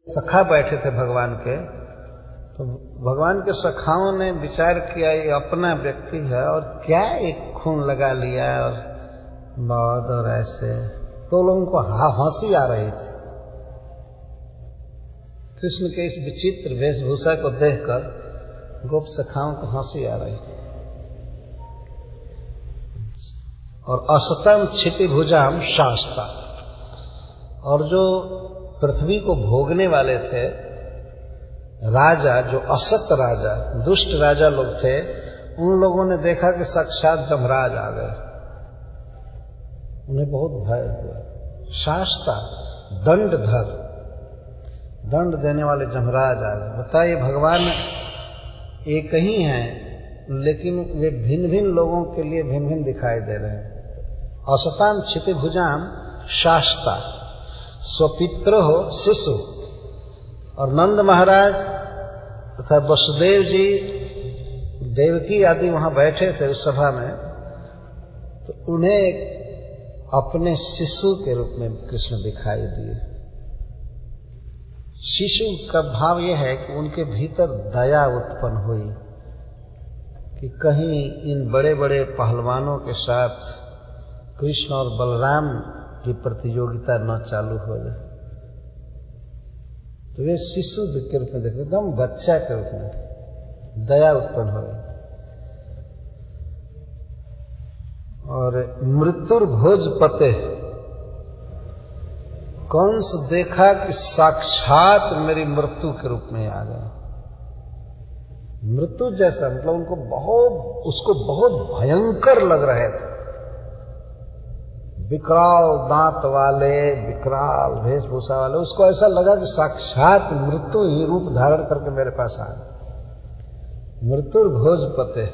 सखा बैठे थे भगवान के, तो भगवान के सखाओं ने विचार किया ये अपना व्यक्ति है और क्या एक खून लगा लिया और मौत और ऐसे, तो लोगों को हंसी आ रही थी। कृष्ण के इस विचित्र वेशभूषा को देखकर गोप सखाओं को हंसी आ रही थी। और असतम क्षितिभुजाम शास्ता, और जो पृथ्वी को भोगने वाले थे राजा, जो असत राजा, दुष्ट राजा लोग थे, उन लोगों ने देखा कि साक्षात जमराज आ गए। उन्हें बहुत भय हुआ। शास्ता, दंडधर, दंड देने वाले जमराज आ गए। बताइए, भगवान एक ही हैं, लेकिन वे भिन्न भिन्न लोगों के लिए भिन्न भिन्न दिखाई दे रहे हैं। असताम क्षितिभुजाम शास्ता, स्वपित्रो शिशु, और नंद महाराज तथा वसुदेव जी, देवकी आदि वहां बैठे थे उस सभा में, तो उन्हें अपने शिशु के रूप में कृष्ण दिखाई दिए। शिशु का भाव यह है कि उनके भीतर दया उत्पन्न हुई कि कहीं इन बड़े बड़े पहलवानों के साथ कृष्ण और बलराम की प्रतियोगिता न चालू हो जाए। तो वे शिशु के रूप में देखते, एकदम बच्चा के रूप में दया उत्पन्न हो गई। और मृत्युर्भोजपते, कंस देखा कि साक्षात मेरी मृत्यु के रूप में आ गए। मृत्यु जैसा, मतलब उसको बहुत भयंकर लग रहे थे। विकराल दांत वाले, विकराल वेशभूषा वाले, उसको ऐसा लगा कि साक्षात मृत्यु ही रूप धारण करके मेरे पास आ गए। मृत्युर्भोजपते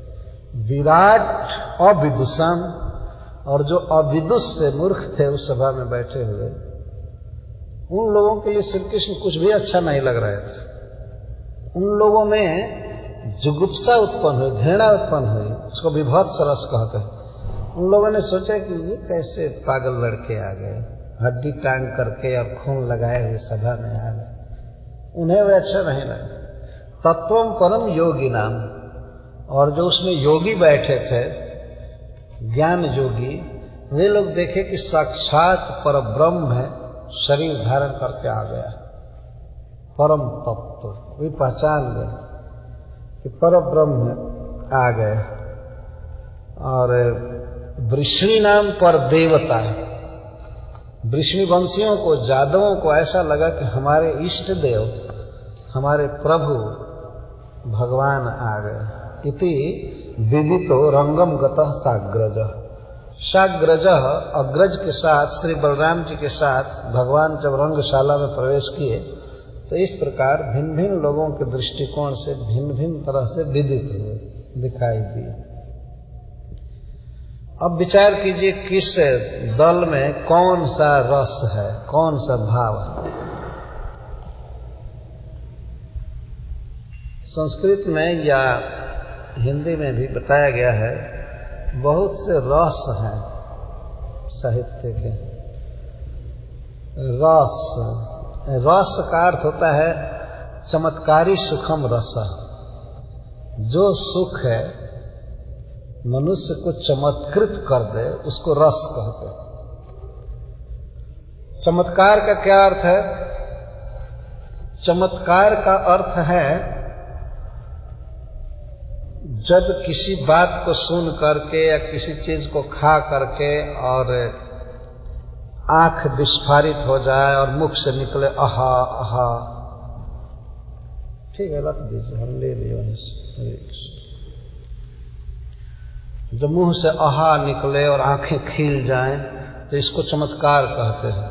विराट अविदुषम, और जो अविदुष से मूर्ख थे उस सभा में बैठे हुए, उन लोगों के लिए श्री कृष्ण कुछ भी अच्छा नहीं लग रहे थे। उन लोगों में जुगुप्सा उत्पन्न हुई, घृणा उत्पन्न हुई, उसको विभत्स रस कहते हैं। उन लोगों ने सोचा कि ये कैसे पागल लड़के आ गए, हड्डी टांग करके और खून लगाए हुए सभा में आ गए। उन्हें वे अच्छा नहीं लगा। तत्वम परम योगी नाम, और जो उसमें योगी बैठे थे, ज्ञान योगी, वे लोग देखे कि साक्षात परब्रह्म है, शरीर धारण करके आ गया। परम तत्व वे पहचान गए कि परब्रह्म आ गए। और वृष्णि नाम पर देवता, वृष्णि वंशियों को, जादवों को ऐसा लगा कि हमारे इष्ट देव, हमारे प्रभु भगवान आ गए। इति विदितो रंगम गतः साग्रज, साग्रज अग्रज के साथ, श्री बलराम जी के साथ भगवान जब रंगशाला में प्रवेश किए, तो इस प्रकार भिन्न भिन्न लोगों के दृष्टिकोण से भिन्न भिन्न तरह से विदित हुए, दिखाई दिए। अब विचार कीजिए, किस दल में कौन सा रस है, कौन सा भाव है। संस्कृत में या हिंदी में भी बताया गया है, बहुत से रस हैं साहित्य के। रस, रस का अर्थ होता है चमत्कारी सुखम रस। जो सुख है मनुष्य को चमत्कृत कर दे, उसको रस कहते हैं। चमत्कार का क्या अर्थ है? चमत्कार का अर्थ है जब किसी बात को सुन करके या किसी चीज को खा करके और आंख विस्फारित हो जाए और मुख से निकले आहा आहा। ठीक है, रख दीजिए, हम ले लिए वहीं से। जब मुंह से आहा निकले और आंखें खिल जाएं, तो इसको चमत्कार कहते हैं।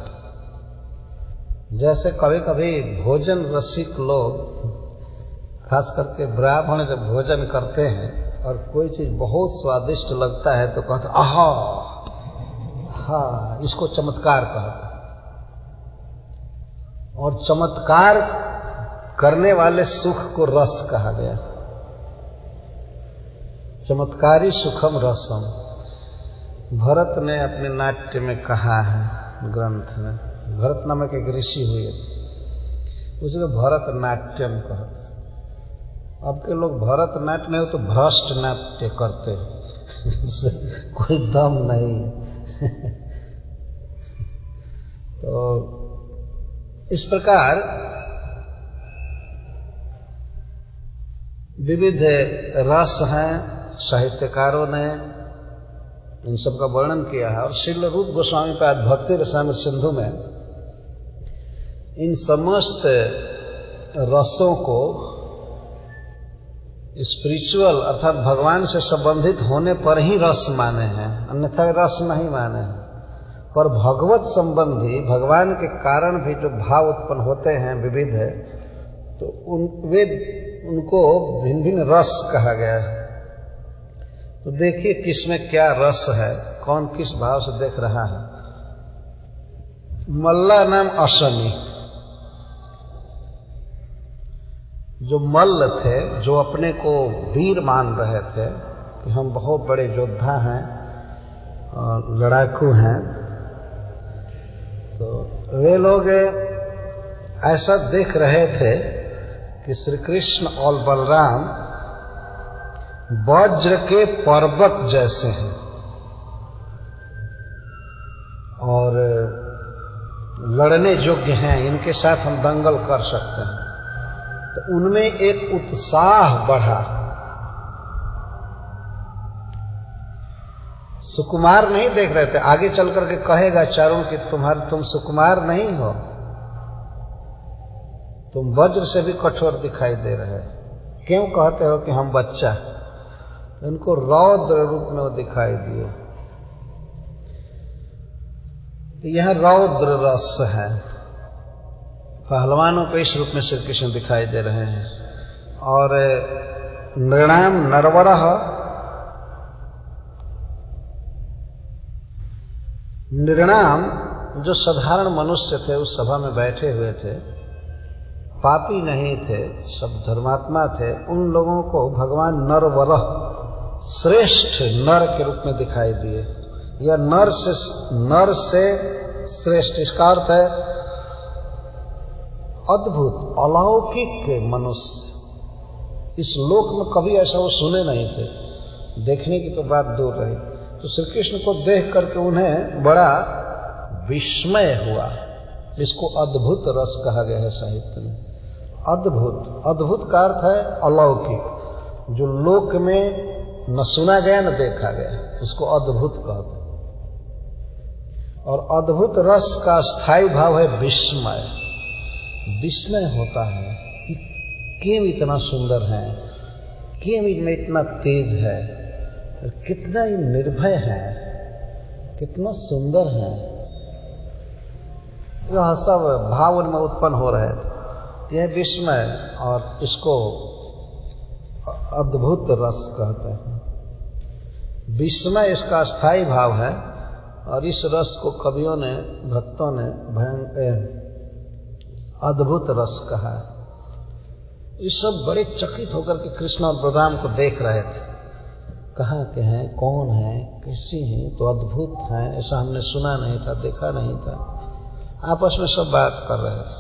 जैसे कभी कभी भोजन रसिक लोग, खास करके ब्राह्मण, जब भोजन करते हैं और कोई चीज बहुत स्वादिष्ट लगता है तो कहते आहा हा, इसको चमत्कार कहते हैं। और चमत्कार करने वाले सुख को रस कहा गया। चमत्कारी सुखम रसम, भरत ने अपने नाट्य में कहा है, ग्रंथ में। भरत नामक एक ऋषि हुए, उसको भरतनाट्यम कहते। अब के लोग भरतनाट्य नहीं हो तो भ्रष्ट नाट्य करते हैं कोई दम नहीं है तो इस प्रकार विविध रस हैं, साहित्यकारों ने इन सब का वर्णन किया है। और श्रील रूप गोस्वामी पाद भक्ति रसामृत सिंधु में इन समस्त रसों को स्पिरिचुअल अर्थात भगवान से संबंधित होने पर ही रस माने हैं, अन्यथा रस नहीं माने हैं। पर भगवत संबंधी भगवान के कारण भी जो भाव उत्पन्न होते हैं विविध है, तो उनको भिन्न भिन्न रस कहा गया है। तो देखिए किसमें क्या रस है, कौन किस भाव से देख रहा है। मल्ला नाम अशनी, जो मल्ल थे, जो अपने को वीर मान रहे थे कि हम बहुत बड़े योद्धा हैं और लड़ाकू हैं, तो वे लोग ऐसा देख रहे थे कि श्री कृष्ण और बलराम वज्र के पर्वत जैसे हैं और लड़ने योग्य हैं, इनके साथ हम दंगल कर सकते हैं। तो उनमें एक उत्साह बढ़ा। सुकुमार नहीं देख रहे थे, आगे चल करके कहेगा चारुण कि तुम सुकुमार नहीं हो, तुम वज्र से भी कठोर दिखाई दे रहे हो। क्यों कहते हो कि हम बच्चा? उनको रौद्र रूप में वो दिखाई दिए। तो यह रौद्र रस है। पहलवानों को इस रूप में श्री कृष्ण दिखाई दे रहे हैं। और नृणाम नरवरः, नृणाम जो साधारण मनुष्य थे उस सभा में बैठे हुए थे, पापी नहीं थे, सब धर्मात्मा थे, उन लोगों को भगवान नरवरः श्रेष्ठ नर के रूप में दिखाई दिए। यह नर से श्रेष्ठ, इसका अर्थ है अद्भुत अलौकिक मनुष्य। इस लोक में कभी ऐसा वो सुने नहीं थे, देखने की तो बात दूर रही। तो श्री कृष्ण को देख करके उन्हें बड़ा विस्मय हुआ। इसको अद्भुत रस कहा गया है साहित्य में। अद्भुत, अद्भुत का अर्थ है अलौकिक, जो लोक में न सुना गया न देखा गया, उसको अद्भुत कहते हैं। और अद्भुत रस का स्थायी भाव है विस्मय। विस्मय होता है कि क्यों इतना सुंदर है, क्यों इनमें इतना तेज है, कितना ही निर्भय है, कितना सुंदर है। यह सब भाव उनमें उत्पन्न हो रहे थे। यह विस्मय, और इसको अद्भुत रस कहते हैं। विस्मय इसका स्थायी भाव है, और इस रस को कवियों ने, भक्तों ने अद्भुत रस कहा है। ये सब बड़े चकित होकर के कृष्ण और बलराम को देख रहे थे। कहाँ के हैं, कौन है, कैसी हैं, तो अद्भुत हैं, ऐसा हमने सुना नहीं था, देखा नहीं था। आपस में सब बात कर रहे थे।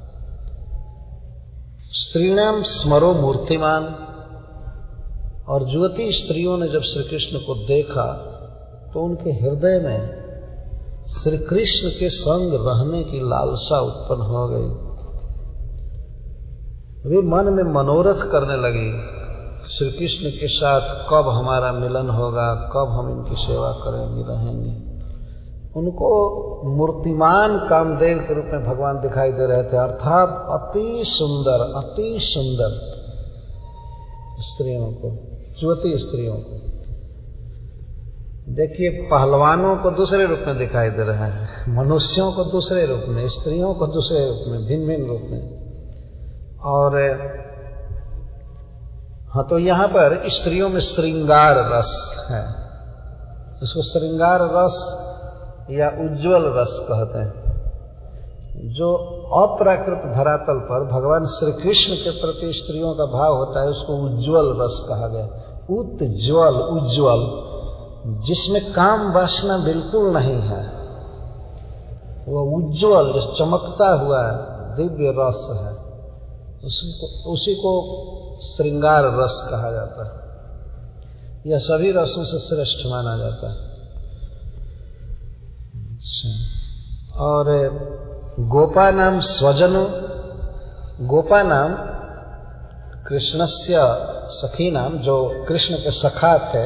स्त्रीणाम स्मरो मूर्तिमान, और युवती स्त्रियों ने जब श्री कृष्ण को देखा तो उनके हृदय में श्री कृष्ण के संग रहने की लालसा उत्पन्न हो गई। वे मन में मनोरथ करने लगी, श्री कृष्ण के साथ कब हमारा मिलन होगा, कब हम इनकी सेवा करेंगे, रहेंगे। उनको मूर्तिमान कामदेव के रूप में भगवान दिखाई दे रहे थे, अर्थात अति सुंदर, अति सुंदर स्त्रियों को, युवती स्त्रियों को। देखिए, पहलवानों को दूसरे रूप में दिखाई दे रहे हैं, मनुष्यों को दूसरे रूप में, स्त्रियों को दूसरे रूप में, भिन्न भिन्न रूप में। और हाँ, तो यहां पर स्त्रियों में श्रृंगार रस है। इसको श्रृंगार रस या उज्ज्वल रस कहते हैं। जो अप्राकृत धरातल पर भगवान श्री कृष्ण के प्रति स्त्रियों का भाव होता है, उसको उज्ज्वल रस कहा गया। उज्ज्वल, उज्ज्वल, जिसमें काम वासना बिल्कुल नहीं है, वह उज्ज्वल, चमकता हुआ दिव्य रस है। उसी को श्रृंगार रस कहा जाता है। यह सभी रसों से श्रेष्ठ माना जाता है। और गोपा नाम स्वजनो, गोपा नाम कृष्णस्य सखी नाम, जो कृष्ण के सखा थे,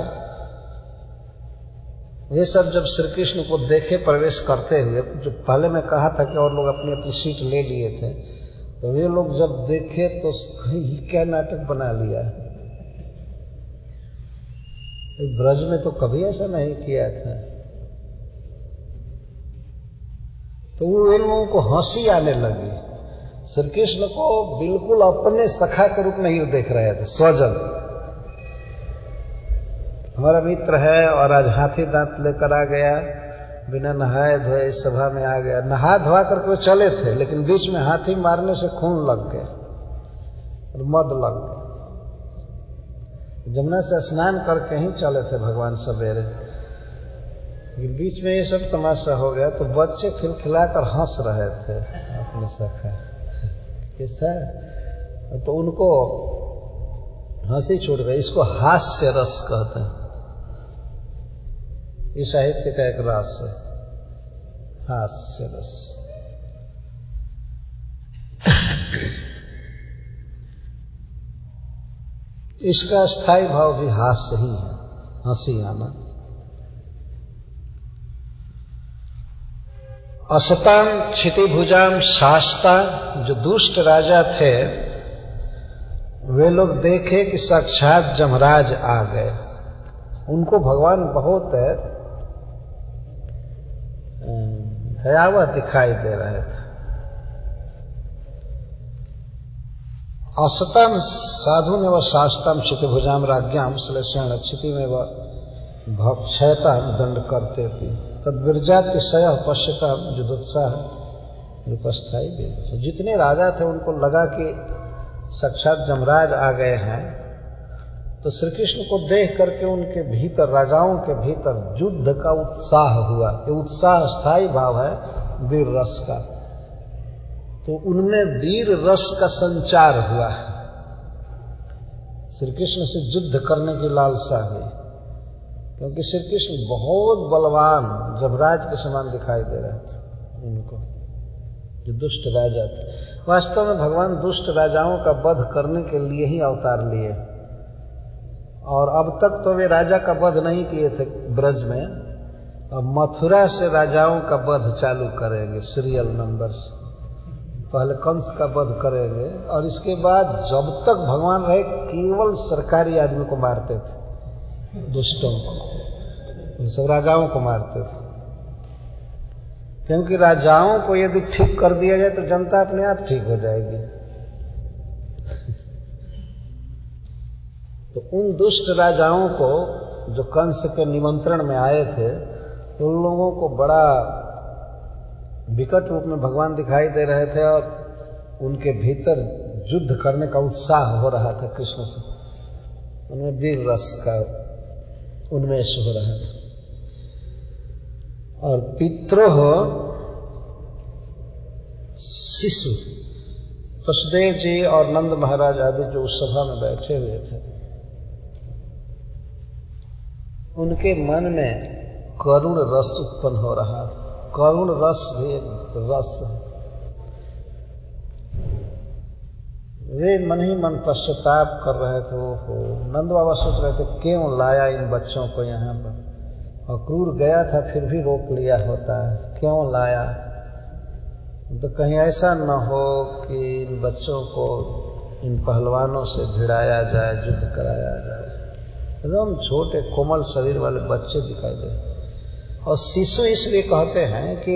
वे सब जब श्री कृष्ण को देखे प्रवेश करते हुए, जो पहले मैं कहा था कि और लोग अपनी अपनी सीट ले लिए थे, तो वे लोग जब देखे तो ये क्या नाटक बना लिया है, ब्रज में तो कभी ऐसा नहीं किया था। तो उन लोगों को हंसी आने लगी। श्री कृष्ण को बिल्कुल अपने सखा के रूप में ही देख रहे थे, स्वजन। हमारा मित्र है और आज हाथी दांत लेकर आ गया, बिना नहाए धोए इस सभा में आ गया। नहा धोआ करके वो चले थे, लेकिन बीच में हाथी मारने से खून लग गया और मद लग गया। जमुना से स्नान करके ही चले थे भगवान सवेरे, लेकिन बीच में ये सब तमाशा हो गया। तो बच्चे खिलखिलाकर हंस रहे थे अपने सखा कैसा, तो उनको हंसी छूट गई। इसको हास्य रस कहते हैं। ये साहित्य का एक रस है, हास्य रस। इसका स्थायी भाव भी हास्य ही है, हंसी आना। असताम क्षितिभुजाम शास्ता, जो दुष्ट राजा थे, वे लोग देखे कि साक्षात जमराज आ गए। उनको भगवान बहुत भयावह दिखाई दे रहे थे। असतम साधु ने वह शास्त्रम क्षितिभुजाम राज्ञाम श्लेषण क्षिति में वह भक्षयता दंड करते थे। तद विरजातिशय पश्यता जुदुत्साह विपस्थाई भी। जितने राजा थे उनको लगा कि साक्षात जमराज आ गए हैं, तो श्री कृष्ण को देख करके उनके भीतर, राजाओं के भीतर युद्ध का उत्साह हुआ। ये उत्साह स्थायी भाव है वीर रस का। तो उनमें वीर रस का संचार हुआ। श्री कृष्ण से युद्ध करने की लालसा हुई, क्योंकि श्री कृष्ण बहुत बलवान जमराज के समान दिखाई दे रहे थे उनको, जो दुष्ट राजा थे। वास्तव में भगवान दुष्ट राजाओं का वध करने के लिए ही अवतार लिए, और अब तक तो वे राजा का वध नहीं किए थे ब्रज में। अब मथुरा से राजाओं का वध चालू करेंगे सीरियल नंबर से। पहले कंस का वध करेंगे, और इसके बाद जब तक भगवान रहे केवल सरकारी आदमी को मारते थे, दुष्टों को, सब राजाओं को मारते थे। क्योंकि राजाओं को यदि ठीक कर दिया जाए तो जनता अपने आप ठीक हो जाएगी। तो उन दुष्ट राजाओं को जो कंस के निमंत्रण में आए थे, उन लोगों को बड़ा विकट रूप में भगवान दिखाई दे रहे थे, और उनके भीतर युद्ध करने का उत्साह हो रहा था कृष्ण से। उनमें वीर रस का उन्मेष हो रहा था। और पितरोह शिशु, वसुदेव जी और नंद महाराज आदि जो उस सभा में बैठे हुए थे, उनके मन में करुण रस उत्पन्न हो रहा था। करुण रस भी एक रस है। वे मन ही मन पश्चाताप कर रहे थे। वो नंद बाबा सोच रहे थे क्यों लाया इन बच्चों को यहाँ पर, और क्रूर गया था फिर भी रोक लिया होता है, क्यों लाया। तो कहीं ऐसा न हो कि इन बच्चों को इन पहलवानों से भिड़ाया जाए, युद्ध कराया जाए। एकदम छोटे कोमल शरीर वाले बच्चे दिखाई दे। और शिशु इसलिए कहते हैं कि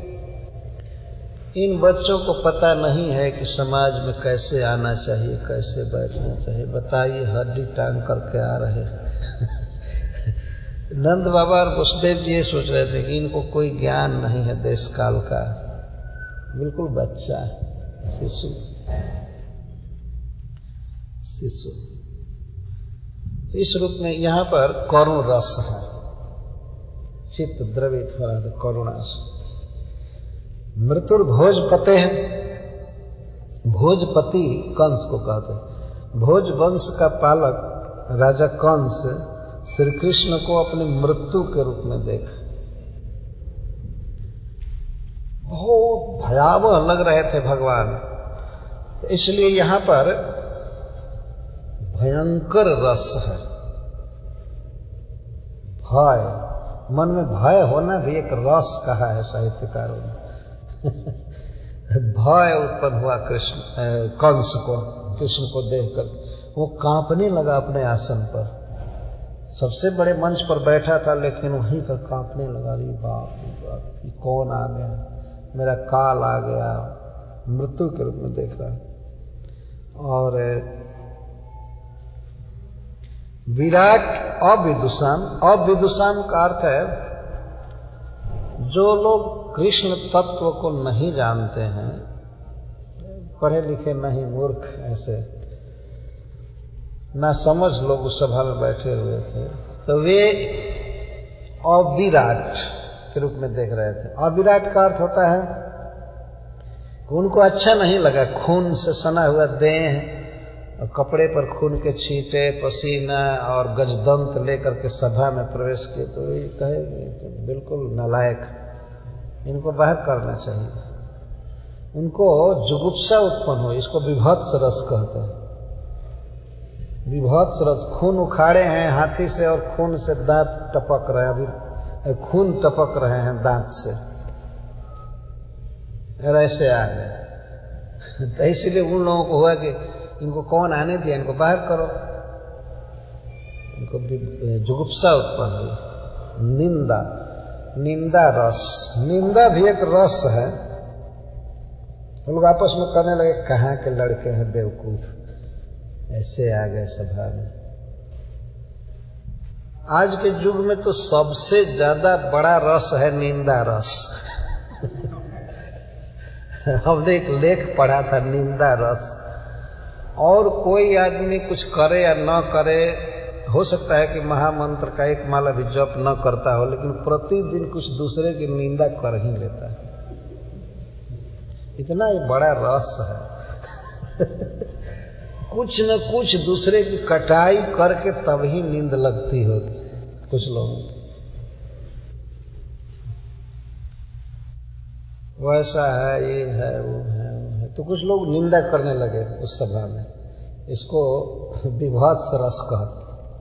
इन बच्चों को पता नहीं है कि समाज में कैसे आना चाहिए, कैसे बैठना चाहिए। बताइए, हड्डी टांग करके आ रहे नंद बाबा और वसुदेव जी ये सोच रहे थे कि इनको कोई ज्ञान नहीं है देश काल का, बिल्कुल बच्चा है, शिशु। इस रूप में यहां पर करुण रस है, चित्त द्रवित हो रहा था करुणा से। मृत्युर्भोज पते हैं, भोजपति कंस को कहते हैं। भोज वंश का पालक राजा कंस श्री कृष्ण को अपनी मृत्यु के रूप में देखा। बहुत भयावह लग रहे थे भगवान, तो इसलिए यहां पर भयंकर रस है। भय, मन में भय होना भी एक रस कहा है साहित्यकारों ने। भय उत्पन्न हुआ कंस को, कृष्ण को देखकर वो कांपने लगा अपने आसन पर। सबसे बड़े मंच पर बैठा था, लेकिन वहीं पर कांपने लगा। अरे बाप, कौन आ गया, मेरा काल आ गया, मृत्यु के रूप में देख रहा। और विराट अविदुषाम का अर्थ है जो लोग कृष्ण तत्व को नहीं जानते हैं, पढ़े लिखे नहीं, मूर्ख, ऐसे ना समझ लोग उस सभा में बैठे हुए थे, तो वे अविराट के रूप में देख रहे थे। अविराट का अर्थ होता है कि उनको अच्छा नहीं लगा खून से सना हुआ देह और कपड़े पर खून के छींटे, पसीना और गजदंत लेकर के सभा में प्रवेश किए, तो ये कहे तो बिल्कुल नालायक, इनको बाहर करना चाहिए। उनको जुगुप्सा उत्पन्न हो, इसको विभत्स रस कहते हैं। विभत्स रस, खून उखाड़े हैं हाथी से और खून से दांत टपक रहे हैं, अभी खून टपक रहे हैं दांत से, और ऐसे आ गए। तो इसलिए उन लोगों को हुआ कि इनको कौन आने दिया, इनको बाहर करो। इनको जुगुप्सा उत्पन्न हुई। निंदा रस, निंदा भी एक रस है। लोग आपस में करने लगे, कहाँ के लड़के हैं बेवकूफ, ऐसे आ गए सभा में। आज के युग में तो सबसे ज्यादा बड़ा रस है निंदा रस। हमने एक लेख पढ़ा था, निंदा रस। और कोई आदमी कुछ करे या न करे, हो सकता है कि महामंत्र का एक माला भी जप न करता हो, लेकिन प्रतिदिन कुछ दूसरे की निंदा कर ही लेता है। इतना ये बड़ा रस है। कुछ न कुछ दूसरे की कटाई करके तब ही नींद लगती हो कुछ लोगों को। वैसा है, ये है, वो है, तो कुछ लोग निंदा करने लगे उस सभा में। इसको विभत्स रस कहते,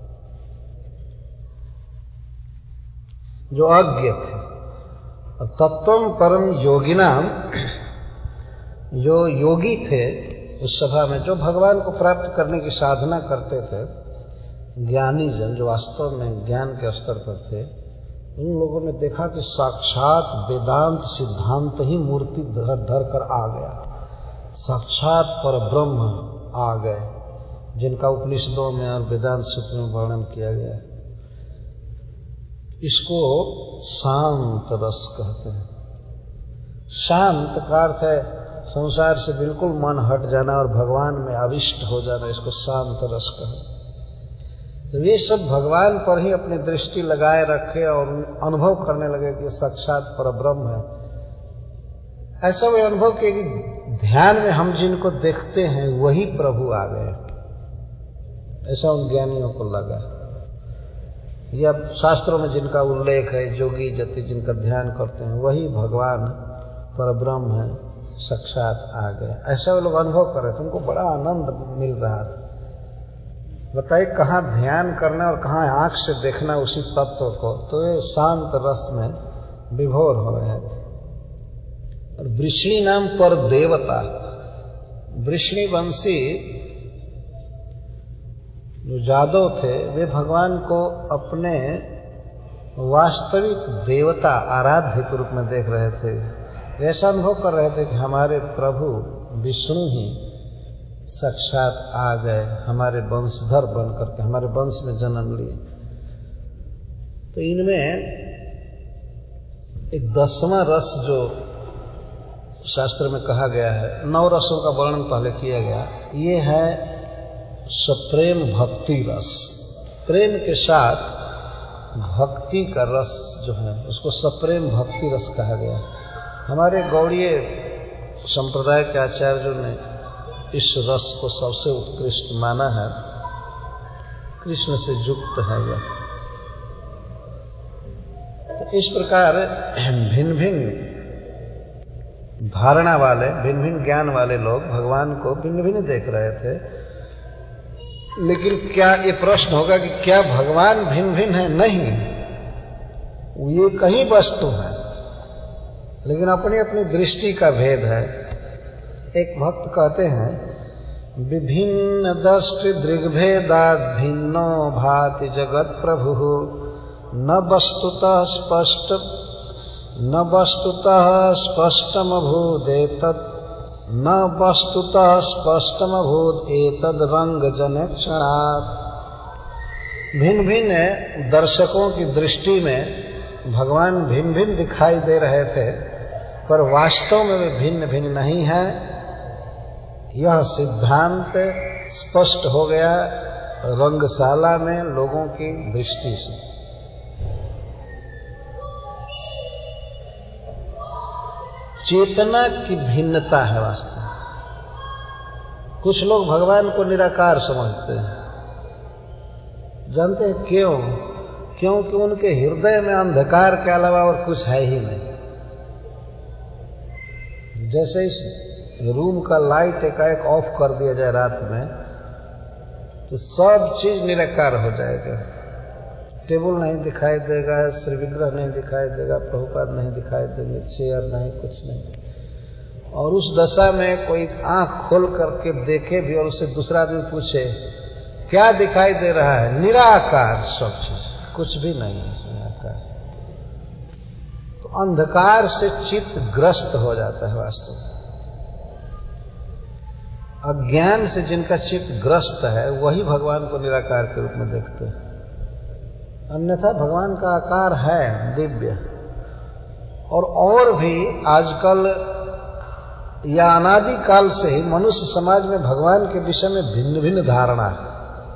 जो अज्ञ थे। तत्वम परम योगिनाम, जो योगी थे उस सभा में, जो भगवान को प्राप्त करने की साधना करते थे, ज्ञानी जन जो वास्तव में ज्ञान के स्तर पर थे, उन लोगों ने देखा कि साक्षात वेदांत सिद्धांत ही मूर्ति धर कर आ गया। साक्षात पर ब्रह्म आ गए, जिनका उपनिषदों में और वेदांत सूत्र में वर्णन किया गया। इसको शांत रस कहते हैं। शांत का अर्थ है संसार से बिल्कुल मन हट जाना और भगवान में आविष्ट हो जाना, इसको शांत रस कहते हैं। तो ये सब भगवान पर ही अपनी दृष्टि लगाए रखे और अनुभव करने लगे कि साक्षात परब्रह्म है। ऐसा वे अनुभव किए कि ध्यान में हम जिनको देखते हैं वही प्रभु आ गए, ऐसा उन ज्ञानियों को लगा। या शास्त्रों में जिनका उल्लेख है, जोगी जति जिनका ध्यान करते हैं वही भगवान परब्रह्म है, साक्षात आ गए, ऐसा वो लोग अनुभव कर रहे थे। उनको बड़ा आनंद मिल रहा था। बताइए कहाँ ध्यान करना और कहाँ आंख से देखना उसी तत्व को, तो ये शांत रस में विभोर हो रहे थे। और वृष्णि नाम पर देवता, वृष्णि वंशी जो यादव थे, वे भगवान को अपने वास्तविक देवता आराध्य के रूप में देख रहे थे। ऐसा अनुभव कर रहे थे कि हमारे प्रभु विष्णु ही साक्षात आ गए, हमारे वंशधर बन करके हमारे वंश में जन्म लिए। तो इनमें एक 10वां रस जो शास्त्र में कहा गया है, 9 रसों का वर्णन पहले किया गया, ये है सप्रेम भक्ति रस। प्रेम के साथ भक्ति का रस जो है उसको सप्रेम भक्ति रस कहा गया। हमारे गौड़ीय संप्रदाय के आचार्यों ने इस रस को सबसे उत्कृष्ट माना है, कृष्ण से युक्त है यह। तो इस प्रकार भिन्न भिन्न धारणा वाले, भिन्न भिन्न ज्ञान वाले लोग भगवान को भिन्न भिन्न देख रहे थे। लेकिन क्या ये प्रश्न होगा कि क्या भगवान भिन्न भिन्न है? नहीं, ये कहीं वस्तु है, लेकिन अपनी अपनी दृष्टि का भेद है। एक भक्त कहते हैं, विभिन्न दृष्टि दृग्भेदाद भिन्नो भाति जगत प्रभु न वस्तुतः स्पष्टमभूदेतत् न वस्तुतः स्पष्टमभूद एतद् रंगजनेक्षणात्। भिन्न भिन्न दर्शकों की दृष्टि में भगवान भिन्न भिन्न दिखाई दे रहे थे, पर वास्तव में वे भिन्न भिन्न नहीं है। यह सिद्धांत स्पष्ट हो गया रंगशाला में लोगों की दृष्टि से। चेतना की भिन्नता है वास्तव में। कुछ लोग भगवान को निराकार समझते हैं। जानते हैं क्यों? क्योंकि उनके हृदय में अंधकार के अलावा और कुछ है ही नहीं। जैसे इस रूम का लाइट एकाएक ऑफ कर दिया जाए रात में, तो सब चीज निराकार हो जाएगा। टेबल नहीं दिखाई देगा, श्री विग्रह नहीं दिखाई देगा, प्रभुपाद नहीं दिखाई देंगे, चेयर नहीं, कुछ नहीं। और उस दशा में कोई आंख खोल करके देखे भी और उससे दूसरा आदमी पूछे क्या दिखाई दे रहा है? निराकार सब चीज, कुछ भी नहीं है इसमें आकार। तो अंधकार से चित्त ग्रस्त हो जाता है वास्तव में। अज्ञान से जिनका चित्त ग्रस्त है वही भगवान को निराकार के रूप में देखते हैं। अन्यथा भगवान का आकार है दिव्य। और भी आजकल या अनादि काल से ही मनुष्य समाज में भगवान के विषय में भिन्न भिन्न धारणा है।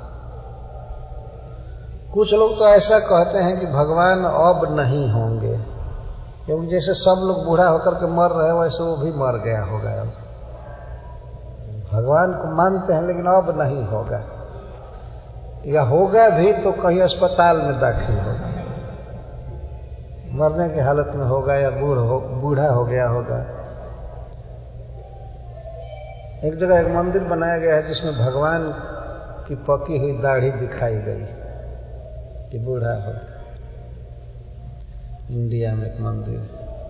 कुछ लोग तो ऐसा कहते हैं कि भगवान अब नहीं होंगे, क्योंकि जैसे सब लोग बूढ़ा होकर के मर रहे वैसे वो भी मर गया होगा। भगवान को मानते हैं लेकिन अब नहीं होगा, या होगा भी तो कहीं अस्पताल में दाखिल होगा, मरने की हालत में होगा, या बूढ़ा हो गया होगा। एक जगह एक मंदिर बनाया गया है जिसमें भगवान की पकी हुई दाढ़ी दिखाई गई कि बूढ़ा हो। इंडिया में एक मंदिर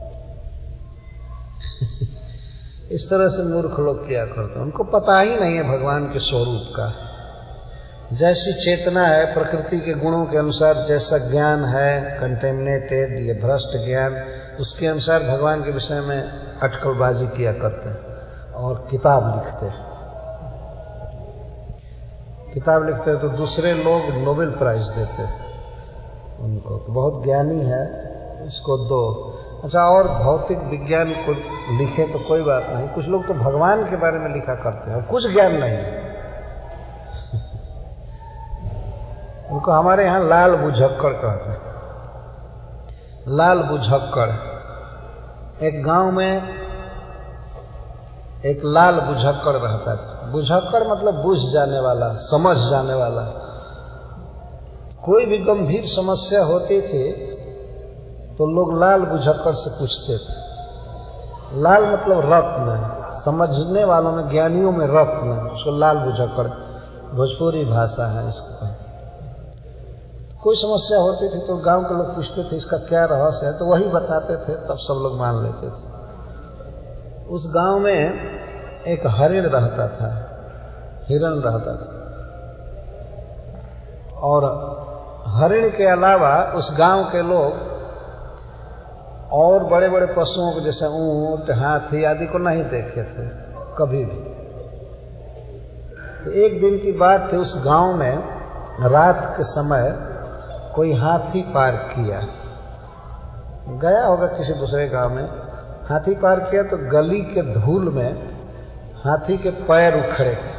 इस तरह से मूर्ख लोग किया करते हैं। उनको पता ही नहीं है भगवान के स्वरूप का। जैसी चेतना है प्रकृति के गुणों के अनुसार, जैसा ज्ञान है कंटेमिनेटेड या भ्रष्ट ज्ञान, उसके अनुसार भगवान के विषय में अटकलबाजी किया करते हैं और किताब लिखते हैं। किताब लिखते हैं तो दूसरे लोग नोबेल प्राइज देते हैं उनको, बहुत ज्ञानी है, इसको दो। अच्छा, और भौतिक विज्ञान को लिखे तो कोई बात नहीं, कुछ लोग तो भगवान के बारे में लिखा करते हैं, कुछ ज्ञान नहीं। उनको हमारे यहाँ लाल बुझक्कड़ कहते हैं। लाल बुझक्कड़, एक गांव में एक लाल बुझक्कड़ रहता था। बुझक्कड़ मतलब बुझ जाने वाला, समझ जाने वाला। कोई भी गंभीर समस्या होती थी तो लोग लाल बुझक्कड़ से पूछते थे। लाल मतलब रत्न, समझने वालों में, ज्ञानियों में रत्न, उसको लाल बुझक्कड़, भोजपुरी भाषा है इसको। कोई समस्या होती थी तो गांव के लोग पूछते थे इसका क्या रहस्य है, तो वही बताते थे, तब सब लोग मान लेते थे। उस गांव में एक हरिण रहता था, हिरण रहता था, और हरिण के अलावा उस गांव के लोग और बड़े बड़े पशुओं को जैसे ऊंट, हाथी आदि को नहीं देखे थे कभी भी। तो एक दिन की बात थी, उस गांव में रात के समय कोई हाथी पार किया, गया होगा किसी दूसरे गांव में, हाथी पार किया तो गली के धूल में हाथी के पैर उखड़े थे।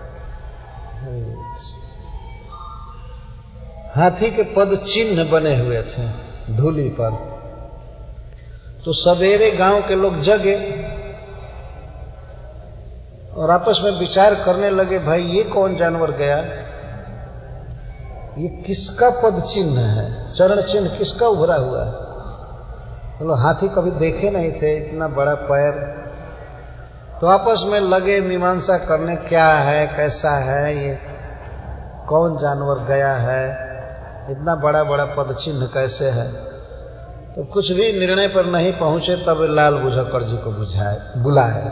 हाथी के पद चिन्ह बने हुए थे धूली पर। तो सवेरे गांव के लोग जगे और आपस में विचार करने लगे, भाई ये कौन जानवर गया, ये किसका पद चिन्ह है, चरण चिन्ह किसका उभरा हुआ है। मतलब हाथी कभी देखे नहीं थे, इतना बड़ा पैर। तो आपस में लगे मीमांसा करने, क्या है, कैसा है, ये कौन जानवर गया है, इतना बड़ा बड़ा पद चिन्ह कैसे है। तो कुछ भी निर्णय पर नहीं पहुंचे, तब लाल बुझक्कड़ जी को बुलाए।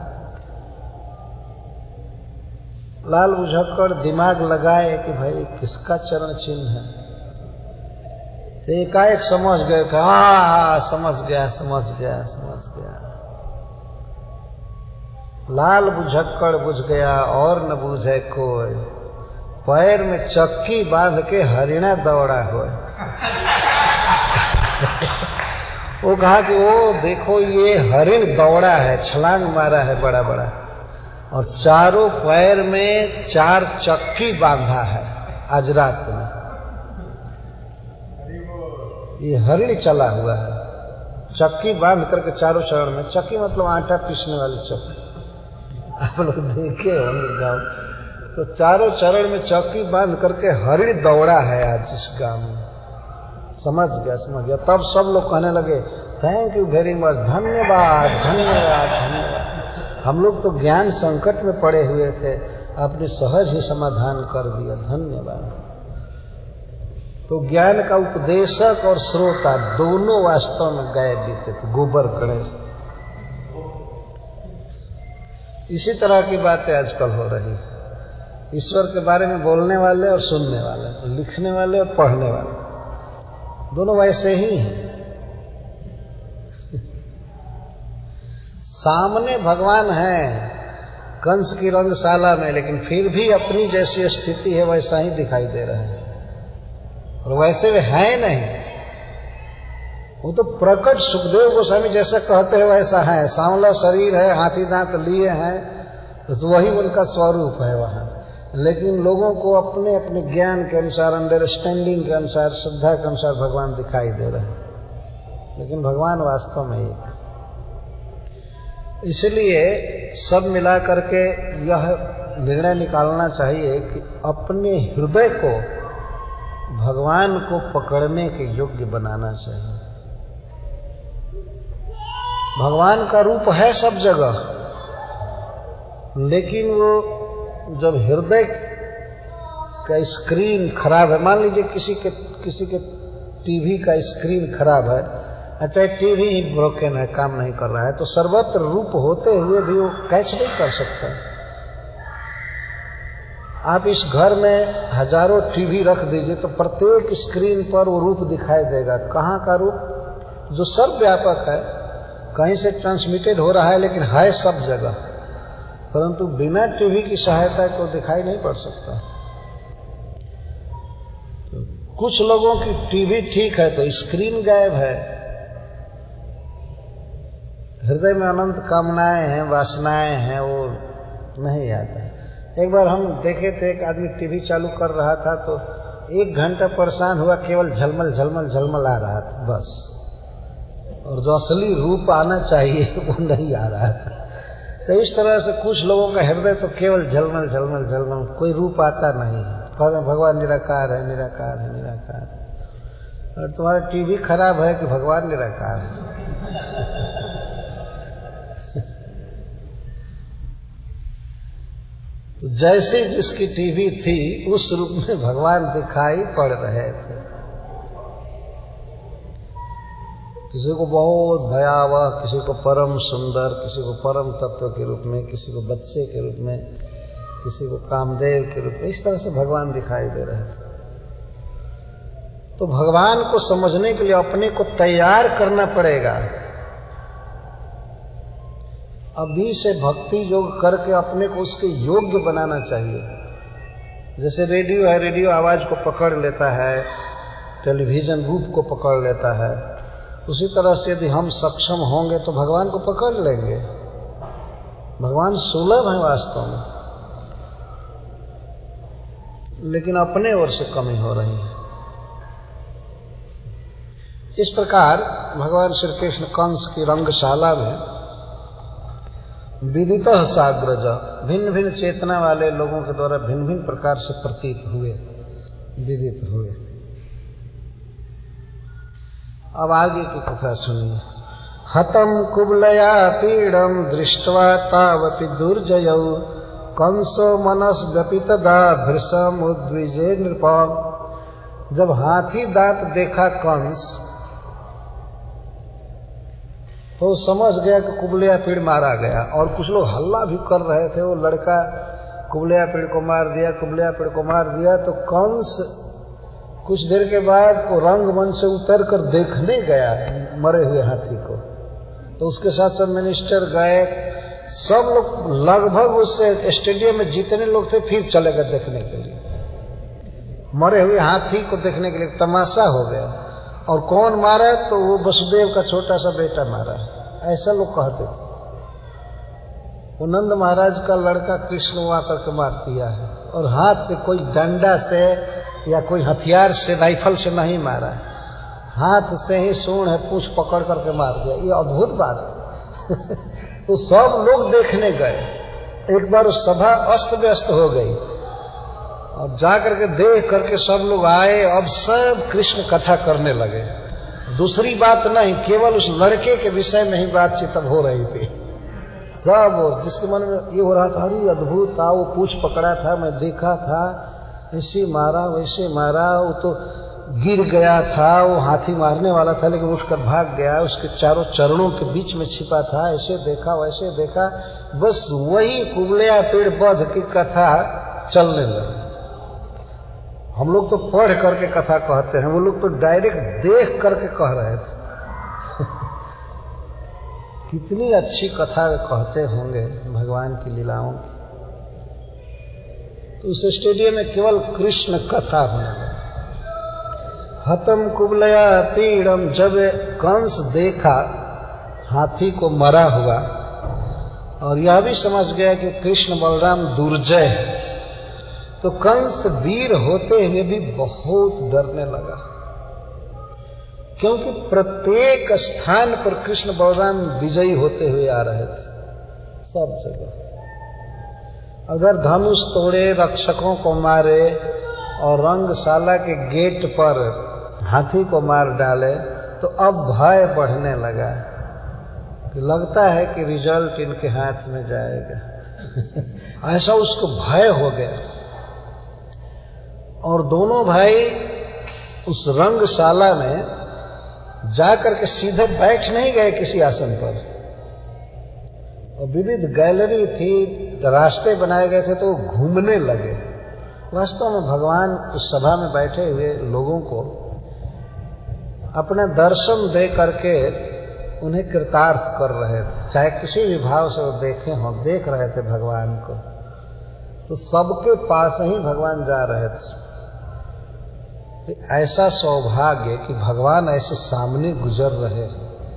लाल बुझक्कड़ दिमाग लगाए कि भाई किसका चरण चिन्ह है। तो एकाएक समझ गए कि हाँ समझ गया। लाल बुझक्कड़ बुझ गया और न बूझे कोई, पैर में चक्की बांध के हरिणा दौड़ा हुआ। वो कहा कि वो देखो ये हरिण दौड़ा है, छलांग मारा है बड़ा बड़ा, और चारों पैर में 4 चक्की बांधा है आज रात में। ये हरिण चला हुआ है, चक्की बांध करके चारों चरण में। चक्की मतलब आटा पीसने वाली चक्की, आप लोग देखे होंगे गांव। तो चारों चरण में चक्की बांध करके हरिण दौड़ा है आज इस गांव में। समझ गया। तब सब लोग कहने लगे, थैंक यू वेरी मच, धन्यवाद। हम लोग तो ज्ञान संकट में पड़े हुए थे, आपने सहज ही समाधान कर दिया, धन्यवाद। तो ज्ञान का उपदेशक और श्रोता दोनों वास्तव में गए बीते थे, गोबर गणेश। इसी तरह की बातें आजकल हो रही, ईश्वर के बारे में बोलने वाले और सुनने वाले, लिखने वाले और पढ़ने वाले, दोनों वैसे ही हैं। सामने भगवान हैं कंस की रंगशाला में, लेकिन फिर भी अपनी जैसी स्थिति है वैसा ही दिखाई दे रहा है, और वैसे वे हैं नहीं। वो तो प्रकट सुखदेव गोस्वामी जैसा कहते हैं वैसा है, सांवला शरीर है, हाथी दांत लिए हैं, तो वही उनका स्वरूप है वहां। लेकिन लोगों को अपने अपने ज्ञान के अनुसार, अंडरस्टैंडिंग के अनुसार, श्रद्धा के अनुसार भगवान दिखाई दे रहे हैं, लेकिन भगवान वास्तव में एक। इसलिए सब मिला करके यह निर्णय निकालना चाहिए कि अपने हृदय को भगवान को पकड़ने के योग्य बनाना चाहिए। भगवान का रूप है सब जगह, लेकिन वो जब हृदय का स्क्रीन खराब है, मान लीजिए किसी के टीवी का स्क्रीन खराब है, अच्छा टीवी ही ब्रोकन है, काम नहीं कर रहा है, तो सर्वत्र रूप होते हुए भी वो कैच नहीं कर सकता। आप इस घर में हजारों टीवी रख दीजिए तो प्रत्येक स्क्रीन पर वो रूप दिखाई देगा। कहाँ का रूप? जो सर्वव्यापक है, कहीं से ट्रांसमिटेड हो रहा है लेकिन है सब जगह, परंतु बिना टीवी की सहायता को दिखाई नहीं पड़ सकता। कुछ लोगों की टीवी ठीक है तो स्क्रीन गायब है, हृदय में अनंत कामनाएं हैं, वासनाएं हैं, वो नहीं आता। एक बार हम देखे थे, एक आदमी टीवी चालू कर रहा था तो 1 घंटा परेशान हुआ, केवल झलमल झलमल झलमल आ रहा था बस, और जो असली रूप आना चाहिए वो नहीं आ रहा था। तो इस तरह से कुछ लोगों का हृदय तो केवल झलमल झलमल झलमल, कोई रूप आता नहीं। कहते भगवान निराकार है, निराकार है, निराकार है, और तुम्हारा टीवी खराब है कि भगवान निराकार है। तो जैसी जिसकी टीवी थी उस रूप में भगवान दिखाई पड़ रहे थे। किसी को बहुत भयावह, किसी को परम सुंदर, किसी को परम तत्व के रूप में, किसी को बच्चे के रूप में, किसी को कामदेव के रूप में, इस तरह से भगवान दिखाई दे रहे थे। तो भगवान को समझने के लिए अपने को तैयार करना पड़ेगा। अभी से भक्ति योग करके अपने को उसके योग्य बनाना चाहिए। जैसे रेडियो है, रेडियो आवाज को पकड़ लेता है, टेलीविजन रूप को पकड़ लेता है, उसी तरह से यदि हम सक्षम होंगे तो भगवान को पकड़ लेंगे। भगवान सुलभ है वास्तव में, लेकिन अपने ओर से कमी हो रही है। इस प्रकार भगवान श्री कृष्ण कंस की रंगशाला में विदितः साग्रज, भिन्न भिन्न चेतना वाले लोगों के द्वारा भिन्न भिन्न प्रकार से प्रतीत हुए, विदित हुए। अब आगे की कथा सुनिए। हतम कुबलया पीड़म दृष्ट्वा तावपि दुर्जयौ कंसो मनस व्यपितदा भृशम उद्विजे नृप। जब हाथी दांत देखा कंस तो समझ गया कि कुबलया पीड़ मारा गया, और कुछ लोग हल्ला भी कर रहे थे, वो लड़का कुबलया पीड़ को मार दिया, कुबलया पीड़ को मार दिया। तो कंस कुछ देर के बाद वो रंगमंच से उतर कर देखने गया मरे हुए हाथी को। तो उसके साथ सब मिनिस्टर गए, सब लोग लगभग उससे स्टेडियम में जितने लोग थे फिर चले गए देखने के लिए, मरे हुए हाथी को देखने के लिए। तमाशा हो गया। और कौन मारा? तो वो वसुदेव का छोटा सा बेटा मारा, ऐसा लोग कहते थे। वो नंद महाराज का लड़का कृष्ण वहां करके मार दिया है, और हाथ से कोई डंडा से या कोई हथियार से, राइफल से नहीं मारा, हाथ से ही सूंड है पूंछ पकड़ करके मार दिया। ये अद्भुत बात है। तो सब लोग देखने गए। एक बार सभा अस्त व्यस्त हो गई, अब जाकर के देख करके सब लोग आए। अब सब कृष्ण कथा करने लगे, दूसरी बात नहीं, केवल उस लड़के के विषय में ही बातचीत अब हो रही थी। सब और जिसके मन में ये हो रहा था, अरे अद्भुत था, वो पूंछ पकड़ा था, मैं देखा था, ऐसे मारा वैसे मारा, वो तो गिर गया था, वो हाथी मारने वाला था लेकिन उठकर भाग गया, उसके चारों चरणों के बीच में छिपा था, ऐसे देखा वैसे देखा। बस वही कुबलया पेड़ बध की कथा चलने लगी। हम लोग तो पढ़ करके कथा कहते हैं, वो लोग तो डायरेक्ट देख करके कह रहे थे। कितनी अच्छी कथा वे कहते होंगे भगवान की लीलाओं की। तो उस स्टेडियम में केवल कृष्ण कथा होने लगी। हतम कुबलया पीड़म, जब कंस देखा हाथी को मरा हुआ और यह भी समझ गया कि कृष्ण बलराम दुर्जय है, तो कंस वीर होते हुए भी बहुत डरने लगा, क्योंकि प्रत्येक स्थान पर कृष्ण बलराम विजयी होते हुए आ रहे थे, सब जगह। अगर धनुष तोड़े, रक्षकों को मारे और रंगशाला के गेट पर हाथी को मार डाले, तो अब भय बढ़ने लगा कि लगता है कि रिजल्ट इनके हाथ में जाएगा। ऐसा उसको भय हो गया। और दोनों भाई उस रंगशाला में जाकर के सीधे बैठ नहीं गए किसी आसन पर, और विविध गैलरी थी, रास्ते बनाए गए थे, तो घूमने लगे। वास्तव में भगवान उस सभा में बैठे हुए लोगों को अपने दर्शन दे करके उन्हें कृतार्थ कर रहे थे, चाहे किसी भी भाव से वो देखे हों, देख रहे थे भगवान को। तो सबके पास ही भगवान जा रहे थे। ऐसा सौभाग्य कि भगवान ऐसे सामने गुजर रहे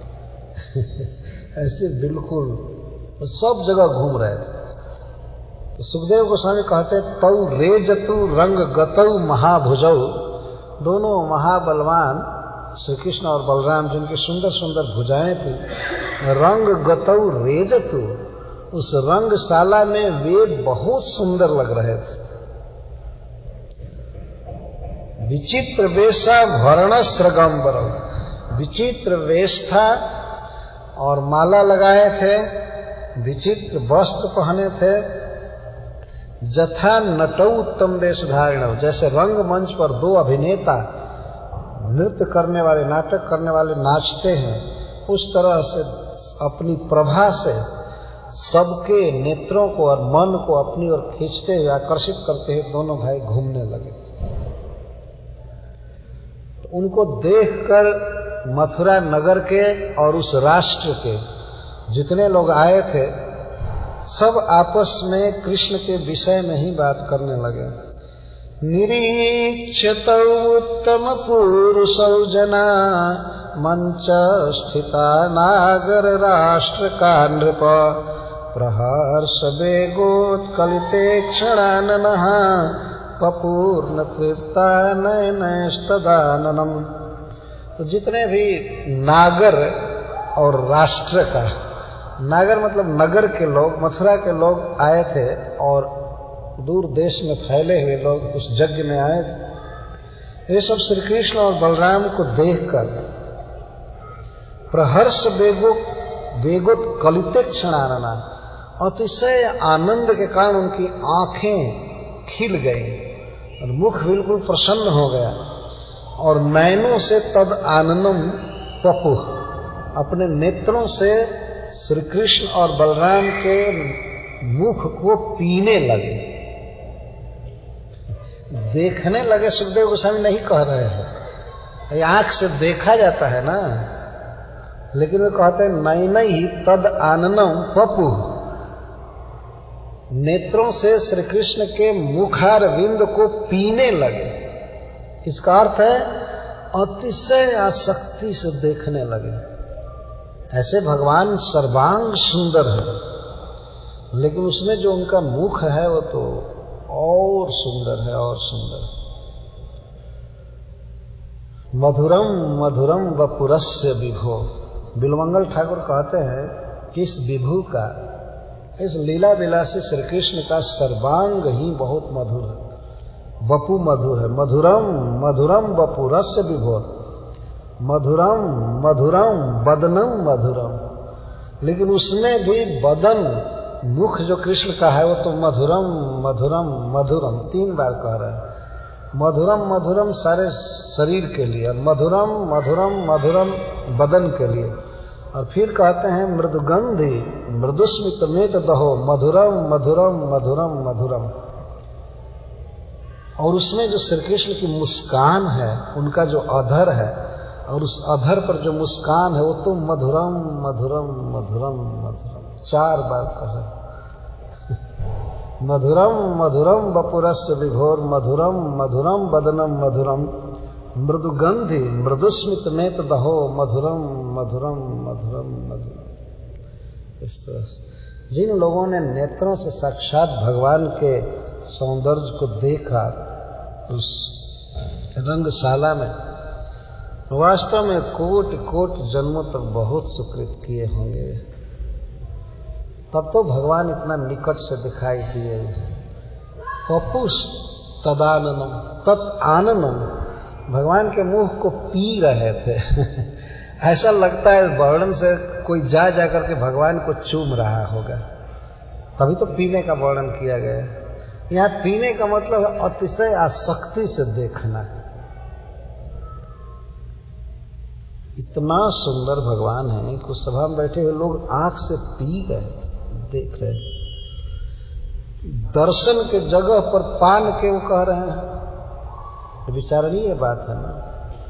ऐसे बिल्कुल तो सब जगह घूम रहे थे। तो सुखदेव गोस्वामी कहते, तौ रेजतु रंग गतौ महाभुजौ, दोनों महाबलवान श्री कृष्ण और बलराम, जिनकी सुंदर सुंदर भुजाएं थी, रंग गतौ रेजतु, उस रंगशाला में वे बहुत सुंदर लग रहे थे। विचित्र वेशा भरण श्रगंबर, विचित्र वेश था और माला लगाए थे, विचित्र वस्त्र पहने थे। जथा नटौ उत्तम वेश धारण, जैसे रंगमंच पर दो अभिनेता नृत्य करने वाले, नाटक करने वाले नाचते हैं, उस तरह से अपनी प्रभा से सबके नेत्रों को और मन को अपनी ओर खींचते हुए, आकर्षित करते हुए दोनों भाई घूमने लगे। तो उनको देखकर मथुरा नगर के और उस राष्ट्र के जितने लोग आए थे, सब आपस में कृष्ण के विषय में ही बात करने लगे। निरीक्षतौ उत्तम पुरुषौ जना मंच स्थिता नागर राष्ट्र का नृप, प्रहर्ष वेगोत्कलिते क्षणाननः, पपूर्ण तृप्ता नयनस्तदाननम। तो जितने भी नागर और राष्ट्र का नागर मतलब नगर के लोग, मथुरा के लोग आए थे और दूर देश में फैले हुए लोग उस यज्ञ में आए थे। ये सब श्री कृष्ण और बलराम को देखकर प्रहर्ष वेगोत कलिते क्षणानना, अतिशय आनंद के कारण उनकी आंखें खिल गई और मुख बिल्कुल प्रसन्न हो गया। और नैनों से तद आननम पपुः, अपने नेत्रों से श्री कृष्ण और बलराम के मुख को पीने लगे, देखने लगे। सुखदेव गोस्वामी नहीं कह रहे हैं, आंख से देखा जाता है ना, लेकिन वे कहते हैं नैनैः तद आननम पपुः, नेत्रों से श्री कृष्ण के मुखार विंद को पीने लगे। इसका अर्थ है अतिशय आसक्ति से देखने लगे। ऐसे भगवान सर्वांग सुंदर है, लेकिन उसमें जो उनका मुख है वो तो और सुंदर है, और सुंदर। मधुरम मधुरम वपुरस्य विभो, बिलमंगल ठाकुर कहते हैं कि इस विभु का, इस लीला विलासी श्री कृष्ण का सर्वांग ही बहुत मधुर है, वपु मधुर है। मधुरम मधुरम वपुरस्य विभो, मधुरम मधुरम बदनम मधुरम, लेकिन उसमें भी बदन, मुख जो कृष्ण का है वो तो मधुरम मधुरम मधुरम 3 बार कह रहे हैं। मधुरम मधुरम सारे शरीर के लिए, और मधुरम मधुरम मधुरम बदन के लिए। और फिर कहते हैं मृदुगंधि मृदुस्मित मेत दहो, मधुरम मधुरम मधुरम मधुरम। और उसमें जो श्री कृष्ण की मुस्कान है, उनका जो अधर है, और उस अधर पर जो मुस्कान है वो तो मधुरम मधुरम मधुरम मधुरम 4 बार कहा। मधुरम मधुरम वपुरस्य विभोर, मधुरम मधुरम वदनम मधुरम, मृदुगंधि मृदुस्मित नेत दहो, मधुरम मधुरम मधुरम मधुरम। इस तरह से जिन लोगों ने नेत्रों से साक्षात भगवान के सौंदर्य को देखा उस रंगशाला में, वास्तव में कोटि कोटि जन्मों तक बहुत सुकृत किए होंगे, तब तो भगवान इतना निकट से दिखाई दिए। पपुस तदाननम तत् आननम, भगवान के मुख को पी रहे थे। ऐसा लगता है वर्णन से कोई जा करके भगवान को चूम रहा होगा, तभी तो पीने का वर्णन किया गया है। यहाँ पीने का मतलब है अतिशय आसक्ति से देखना। इतना सुंदर भगवान है कि उस सभा में बैठे हुए लोग आंख से पी रहे थे, देख रहे थे। दर्शन के जगह पर पान के वो कह रहे हैं, विचारणीय बात है ना।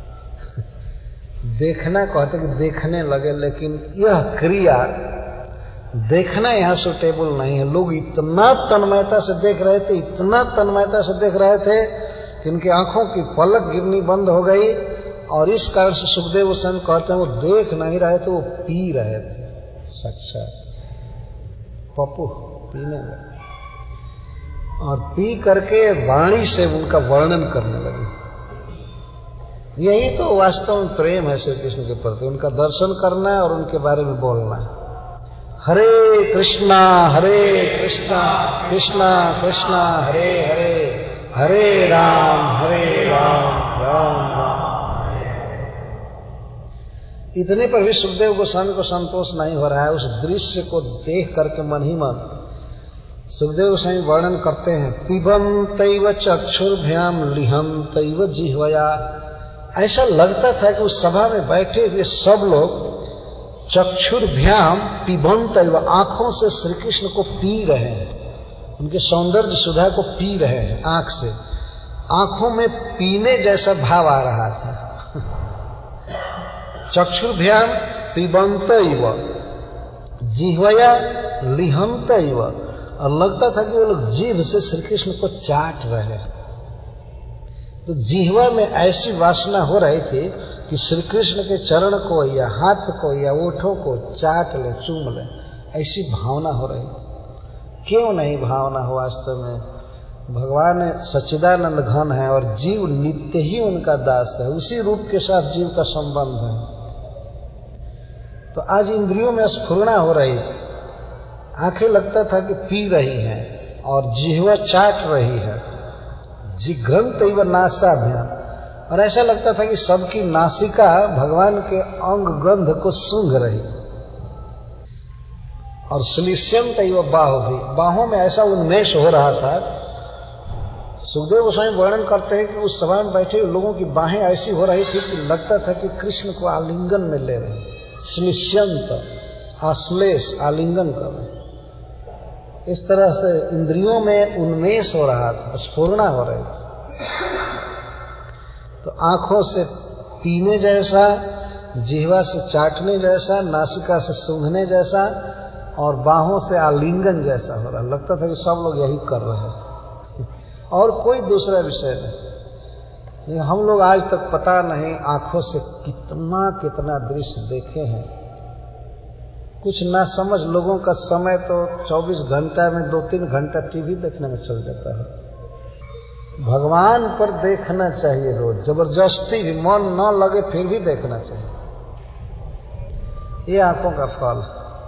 देखना कहते कि देखने लगे, लेकिन यह क्रिया देखना यहां सुटेबल नहीं है। लोग इतना तन्मयता से देख रहे थे, इतना तन्मयता से देख रहे थे कि उनकी आंखों की पलक गिरनी बंद हो गई, और इस कारण से सुखदेव गोस्वामी कहते हैं वो देख नहीं रहे थे, वो पी रहे थे। साक्षात पपु पीने लगे, और पी करके वाणी से उनका वर्णन करने लगे। यही तो वास्तव में प्रेम है श्री कृष्ण के प्रति, उनका दर्शन करना है और उनके बारे में बोलना है। हरे कृष्णा कृष्णा कृष्णा हरे हरे, हरे राम राम राम। इतने पर भी सुखदेव गोस्वामी को संतोष नहीं हो रहा है। उस दृश्य को देख करके मन ही मन सुखदेव गोस्वामी वर्णन करते हैं, पिबन्तैव चक्षुर्भ्याम लिहन्तैव जिह्वया। ऐसा लगता था कि उस सभा में बैठे हुए सब लोग चक्षुर्भ्याम पिबन्तैव, आंखों से श्री कृष्ण को पी रहे हैं, उनके सौंदर्य सुधा को पी रहे हैं आंख से। आंखों में पीने जैसा भाव आ रहा था। चक्षुर्भ्याम पिबन्तैव जिह्वया लिहन्तैव, और लगता था कि वो लोग जीभ से श्री कृष्ण को चाट रहे हैं। तो जिह्वा में ऐसी वासना हो रही थी कि श्री कृष्ण के चरण को या हाथ को या ओठों को चाट ले, चूम ले, ऐसी भावना हो रही थी। क्यों नहीं भावना हो? वास्तव में भगवान सच्चिदानंद घन है और जीव नित्य ही उनका दास है, उसी रूप के साथ जीव का संबंध है। तो आज इंद्रियों में स्फुरणा हो रही थी आंखें लगता था कि पी रही हैं और जिह्वा चाट रही है, जिघ्रंतैव नासाभ्याम, और ऐसा लगता था कि सबकी नासिका भगवान के अंग गंध को सूंघ रही। और श्लिष्यंतैव बाहु भी, बाहों में ऐसा उन्मेष हो रहा था। सुखदेव गोस्वामी वर्णन करते हैं कि उस सभा में बैठे लोगों की बाहें ऐसी हो रही थी कि लगता था कि कृष्ण को आलिंगन में ले रहे, श्लिष्यंत, आश्लेष, आलिंगन कर रहे। इस तरह से इंद्रियों में उन्मेष हो रहा था, स्फुरना हो रही थी। तो आंखों से पीने जैसा, जिह्वा से चाटने जैसा, नासिका से सूंघने जैसा और बाहों से आलिंगन जैसा हो रहा। लगता था कि सब लोग यही कर रहे हैं और कोई दूसरा विषय नहीं। हम लोग आज तक पता नहीं आंखों से कितना कितना दृश्य देखे हैं। कुछ ना समझ लोगों का समय तो 24 घंटा में 2-3 घंटा टीवी देखने में चल जाता है। भगवान पर देखना चाहिए रोज, जबरदस्ती भी, मन न लगे फिर भी देखना चाहिए। ये आंखों का फल।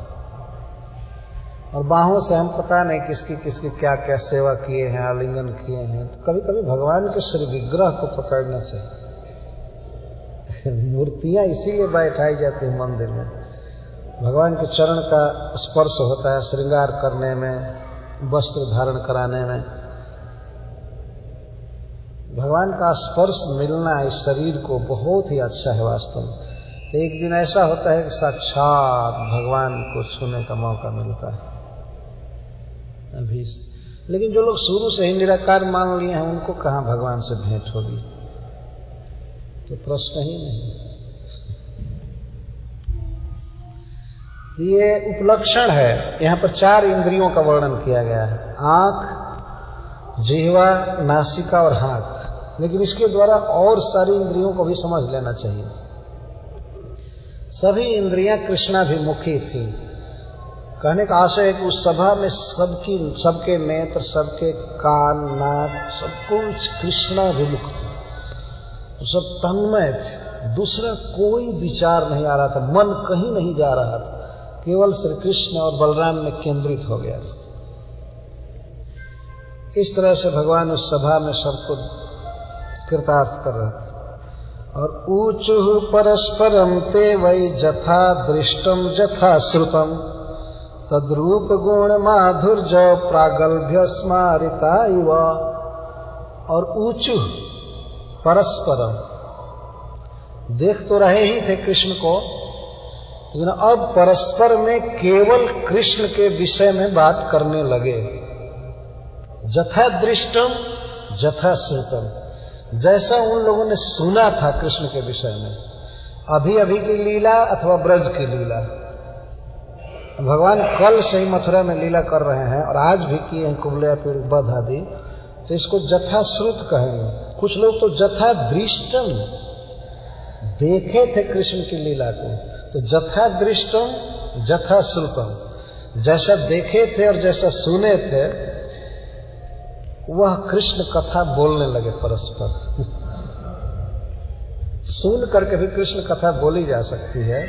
और बाहों से हम पता नहीं किसकी किसकी क्या क्या सेवा किए हैं, आलिंगन किए हैं। तो कभी कभी भगवान के श्री विग्रह को पकड़ना चाहिए। मूर्तियां इसीलिए बैठाई जाती हैं मंदिर में, भगवान के चरण का स्पर्श होता है, श्रृंगार करने में, वस्त्र धारण कराने में। भगवान का स्पर्श मिलना इस शरीर को बहुत ही अच्छा है वास्तव में। तो एक दिन ऐसा होता है कि साक्षात भगवान को छूने का मौका मिलता है अभी। लेकिन जो लोग शुरू से ही निराकार मान लिए हैं, उनको कहां भगवान से भेंट होगी, तो प्रश्न ही नहीं। ये उपलक्षण है। यहां पर 4 इंद्रियों का वर्णन किया गया है, आंख, जिह्वा, नासिका और हाथ। लेकिन इसके द्वारा और सारी इंद्रियों को भी समझ लेना चाहिए। सभी इंद्रियां कृष्णाभिमुखी थी। कहने का आशय है कि उस सभा में सबके नेत्र, सबके कान, नाक, सब कुछ कृष्णाभिमुख थे, सब तन्मय थे। दूसरा कोई विचार नहीं आ रहा था, मन कहीं नहीं जा रहा था, केवल श्री कृष्ण और बलराम में केंद्रित हो गया था। इस तरह से भगवान उस सभा में सबको कृतार्थ कर रहे थे। और ऊचुः परस्परम ते वै जथा दृष्टम जथा श्रुतम तद्रूप गुण माधुर्य प्रागल्भ्य स्मारिता इव। और ऊचुः परस्परम, देख तो रहे ही थे कृष्ण को, लेकिन अब परस्पर में केवल कृष्ण के विषय में बात करने लगे। जथा दृष्टम जथा श्रुतम, जैसा उन लोगों ने सुना था कृष्ण के विषय में, अभी अभी की लीला अथवा ब्रज की लीला। भगवान कल से ही मथुरा में लीला कर रहे हैं और आज भी किए हैं, कुबलया पीड़ बध आदि, तो इसको जथा श्रुत कहेंगे। कुछ लोग तो जथा दृष्टम, देखे थे कृष्ण की लीला को, तो जथा दृष्टम जथा श्रुतम, जैसा देखे थे और जैसा सुने थे वह कृष्ण कथा बोलने लगे परस्पर। सुन करके भी कृष्ण कथा बोली जा सकती है।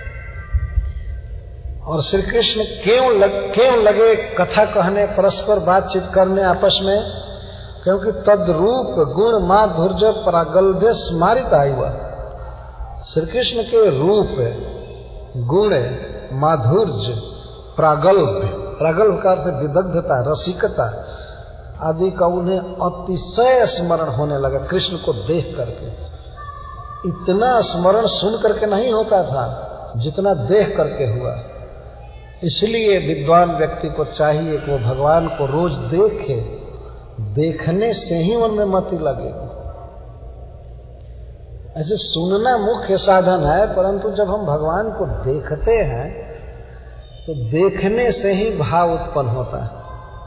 और श्री कृष्ण क्यों लगे कथा कहने, परस्पर बातचीत करने आपस में, क्योंकि तद्रूप गुण माधुर्य प्रागल्भ्य स्मारिता हुआ। श्री कृष्ण के रूप, गुण, माधुर्य, प्रागल्भ्य, प्रागल्भ का अर्थ विदग्धता, रसिकता आदि का उन्हें अतिशय स्मरण होने लगा कृष्ण को देख करके। इतना स्मरण सुन करके नहीं होता था जितना देख करके हुआ। इसलिए विद्वान व्यक्ति को चाहिए कि वो भगवान को रोज देखे, देखने से ही उनमें मति लगेगी। ऐसे सुनना मुख्य साधन है, परंतु जब हम भगवान को देखते हैं तो देखने से ही भाव उत्पन्न होता है।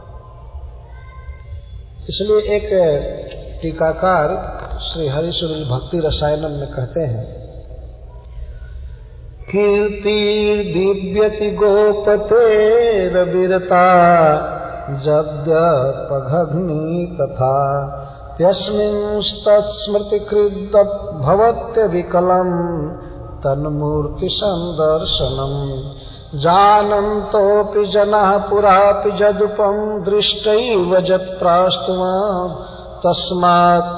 इसलिए एक टीकाकार श्री हरिश्री भक्ति रसायनम में कहते हैं, कीर्तिर्दिव्यति गोपतेरविरता जद्यपघग्नि तथा त्यस्मिंस्तत्स्मृतिकृद् भवत्यविकलम् तन्मूर्ति संदर्शनम् जानन्तोऽपि जनः पुरापि जदुपं दृष्टैव जत्प्रास्तुमान् तस्मात्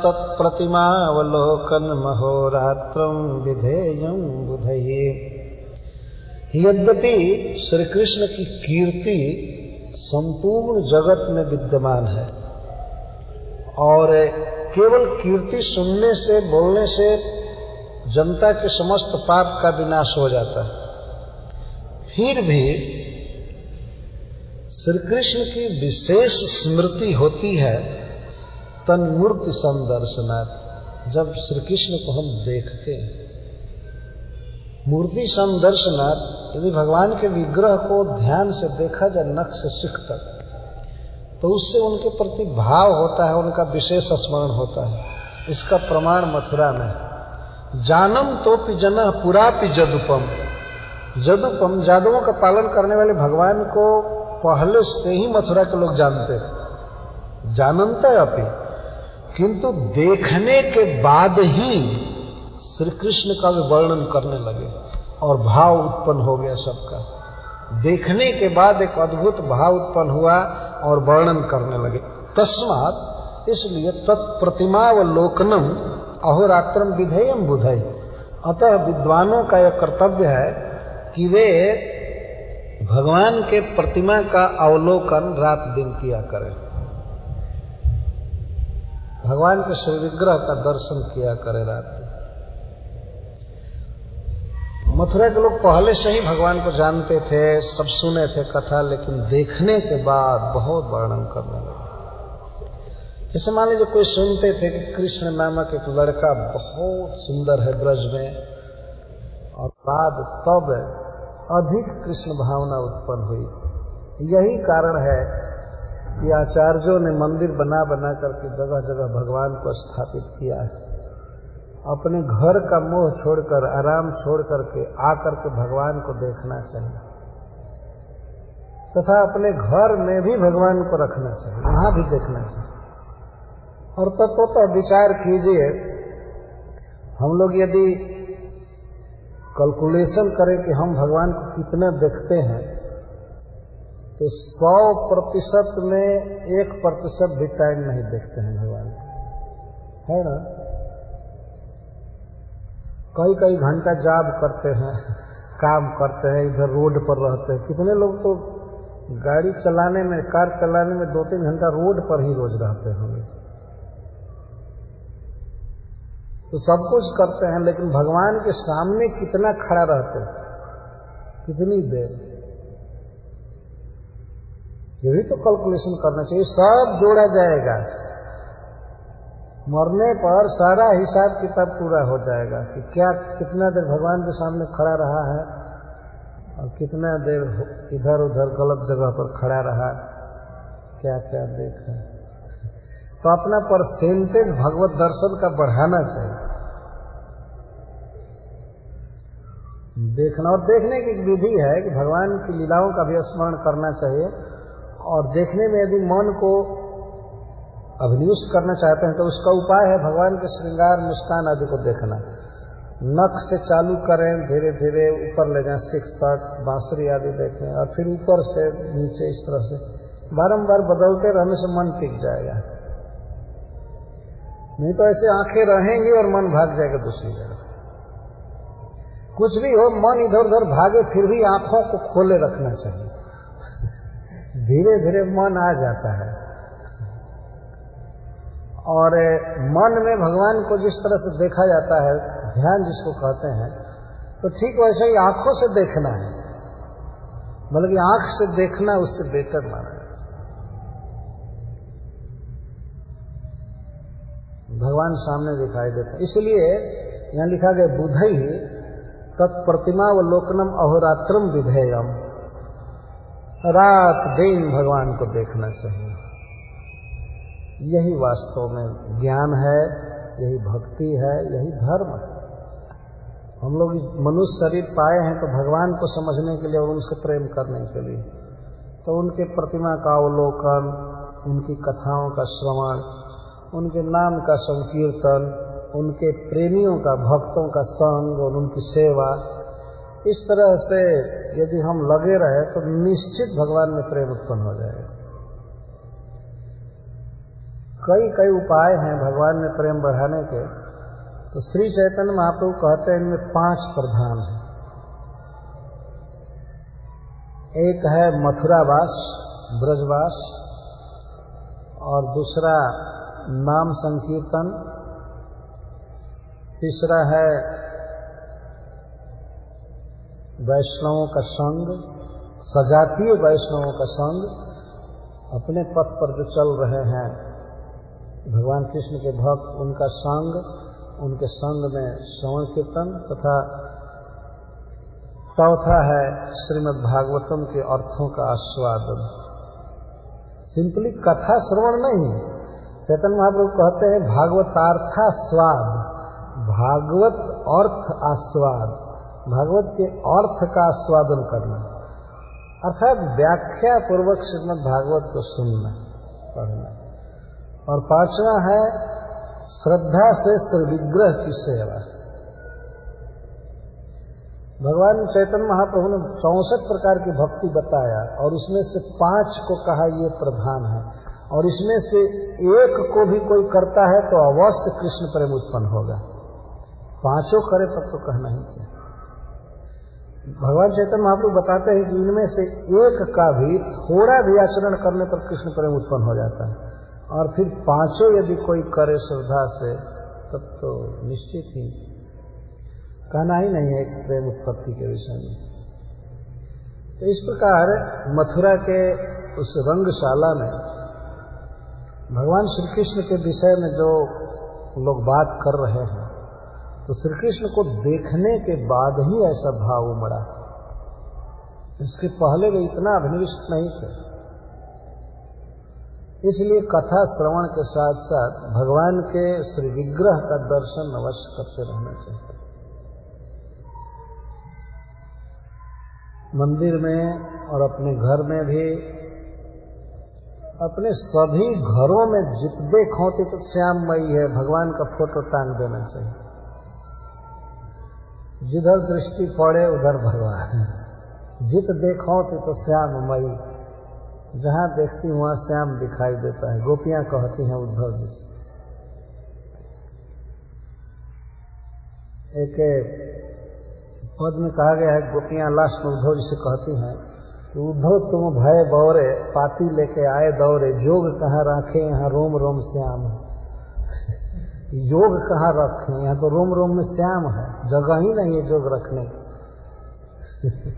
तत्प्रतिमावलोकनमहोरात्रं विधेयं बुधये। यद्यपि श्री कृष्ण की कीर्ति संपूर्ण जगत में विद्यमान है और केवल कीर्ति सुनने से बोलने से जनता के समस्त पाप का विनाश हो जाता है, फिर भी श्री कृष्ण की विशेष स्मृति होती है तन्मूर्ति संदर्शनात्। जब श्री कृष्ण को हम देखते हैं मूर्ति संदर्शनात्, यदि भगवान के विग्रह को ध्यान से देखा जाए नख से शिख तक, तो उससे उनके प्रति भाव होता है, उनका विशेष स्मरण होता है। इसका प्रमाण मथुरा में जानम तोपि जनः पुरापि जदुपम। जदुपम जादुओं का पालन करने वाले भगवान को पहले से ही मथुरा के लोग जानते थे, जानते अपि, किंतु देखने के बाद ही श्री कृष्ण का भी वर्णन करने लगे और भाव उत्पन्न हो गया सबका। देखने के बाद एक अद्भुत भाव उत्पन्न हुआ और वर्णन करने लगे। तस्मात्, इसलिए तत्प्रतिमावलोकनम अहोरात्रम विधेयम बुधई। अतः विद्वानों का यह कर्तव्य है कि वे भगवान के प्रतिमा का अवलोकन रात दिन किया करें, भगवान के श्री विग्रह का दर्शन किया करें रात दिन। मथुरा के लोग पहले से ही भगवान को जानते थे, सब सुने थे कथा, लेकिन देखने के बाद बहुत वर्णन करने लगे। जैसे मान लीजिए कोई सुनते थे कि कृष्ण नामक एक लड़का बहुत सुंदर है ब्रज में, और बाद तब अधिक कृष्ण भावना उत्पन्न हुई। यही कारण है कि आचार्यों ने मंदिर बना बना करके जगह जगह भगवान को स्थापित किया है। अपने घर का मोह छोड़कर, आराम छोड़ करके आकर के भगवान को देखना चाहिए, तथा अपने घर में भी भगवान को रखना चाहिए, वहां भी देखना चाहिए। और तत्वतः विचार कीजिए, हम लोग यदि कैलकुलेशन करें कि हम भगवान को कितना देखते हैं, तो 100% में 1% भी टाइम नहीं देखते हैं भगवान को, है ना। कई कई घंटा जाप करते हैं, काम करते हैं, इधर रोड पर रहते हैं। कितने लोग तो गाड़ी चलाने में, कार चलाने में 2-3 घंटा रोड पर ही रोज रहते होंगे। तो सब कुछ करते हैं, लेकिन भगवान के सामने कितना खड़ा रहते हैं, कितनी देर, ये भी तो कैलकुलेशन करना चाहिए। सब जोड़ा जाएगा, मरने पर सारा हिसाब किताब पूरा हो जाएगा कि क्या कितना देर भगवान के सामने खड़ा रहा है और कितना देर इधर उधर गलत जगह पर खड़ा रहा, क्या क्या देखा। तो अपना परसेंटेज भगवत दर्शन का बढ़ाना चाहिए, देखना। और देखने की एक विधि है कि भगवान की लीलाओं का भी स्मरण करना चाहिए। और देखने में यदि मन को अभिनिविष्ट करना चाहते हैं तो उसका उपाय है भगवान के श्रृंगार, मुस्कान आदि को देखना। नख से चालू करें, धीरे धीरे ऊपर ले जाएं शिख तक, बांसुरी आदि देखें, और फिर ऊपर से नीचे, इस तरह से बारंबार बदलते रहने से मन टिक जाएगा। नहीं तो ऐसे आंखें रहेंगी और मन भाग जाएगा दूसरी जगह। कुछ भी हो, मन इधर उधर भागे, फिर भी आंखों को खोले रखना चाहिए। धीरे धीरे मन आ जाता है। और मन में भगवान को जिस तरह से देखा जाता है, ध्यान जिसको कहते हैं, तो ठीक वैसे ही आंखों से देखना है, बल्कि आंख से देखना उससे बेटर माना है। भगवान सामने दिखाई देता है। इसलिए यहां लिखा गया बुधई तत्प्रतिमावलोकनम अहोरात्रम विधेयम। रात दिन भगवान को देखना चाहिए। यही वास्तव में ज्ञान है, यही भक्ति है, यही धर्म है। हम लोग मनुष्य शरीर पाए हैं तो भगवान को समझने के लिए और उनसे प्रेम करने के लिए। तो उनके प्रतिमा का अवलोकन, उनकी कथाओं का श्रवण, उनके नाम का संकीर्तन, उनके प्रेमियों का, भक्तों का संग और उनकी सेवा, इस तरह से यदि हम लगे रहे तो निश्चित भगवान में प्रेम उत्पन्न हो जाएगा। कई कई उपाय हैं भगवान में प्रेम बढ़ाने के। तो श्री चैतन्य महाप्रभु कहते हैं इनमें 5 प्रधान हैं। एक है मथुरावास, ब्रजवास, और दूसरा नाम संकीर्तन, तीसरा है वैष्णवों का संग, सजातीय वैष्णवों का संग, अपने पथ पर जो चल रहे हैं भगवान कृष्ण के भक्त, उनका संग, उनके संग में श्रवण कीर्तन, तथा चौथा है श्रीमद् भागवतम के अर्थों का आस्वादन। सिंपली कथा श्रवण नहीं, चैतन्य महाप्रभु कहते हैं भागवतार्थास्वाद, भागवत अर्थ आस्वाद, भागवत के अर्थ का आस्वादन करना, अर्थात व्याख्या पूर्वक श्रीमद् भागवत को सुनना, पढ़ना। और 5वां है श्रद्धा से श्री विग्रह की सेवा। भगवान चैतन्य महाप्रभु ने 64 प्रकार की भक्ति बताया और उसमें से 5 को कहा ये प्रधान है, और इसमें से एक को भी कोई करता है तो अवश्य कृष्ण प्रेम उत्पन्न होगा। 5 करे तब तो कहना ही क्या। भगवान चैतन्य महाप्रभु बताते हैं कि इनमें से एक का भी थोड़ा भी आचरण करने पर कृष्ण प्रेम उत्पन्न हो जाता है, और फिर 5 यदि कोई करे श्रद्धा से तब तो निश्चित ही कहना ही नहीं है प्रेम उत्पत्ति के विषय में। तो इस प्रकार मथुरा के उस रंगशाला में भगवान श्री कृष्ण के विषय में जो लोग बात कर रहे हैं, तो श्री कृष्ण को देखने के बाद ही ऐसा भाव उमड़ा। इसके पहले वे इतना अभिनिविष्ट नहीं थे। इसलिए कथा श्रवण के साथ साथ भगवान के श्री विग्रह का दर्शन अवश्य करते रहना चाहिए। मंदिर में और अपने घर में भी, अपने सभी घरों में जित देखो तो श्याममयी है, भगवान का फोटो टांग देना चाहिए। जिधर दृष्टि पड़े उधर भगवान, जित देखो तो श्याममयी, जहां देखती हूं वहां श्याम दिखाई देता है। गोपियां कहती हैं उद्धव जी से। एक पद में कहा गया है, गोपियां लास्ट में उद्धव जी से कहती हैं कि उद्धव तुम भय बौरे, पाती लेके आए दौरे, जोग कहाँ रखे यहाँ रोम रोम श्याम है। योग कहाँ रखे, यहाँ तो रोम रोम में श्याम है, जगह ही नहीं है जोग रखने की।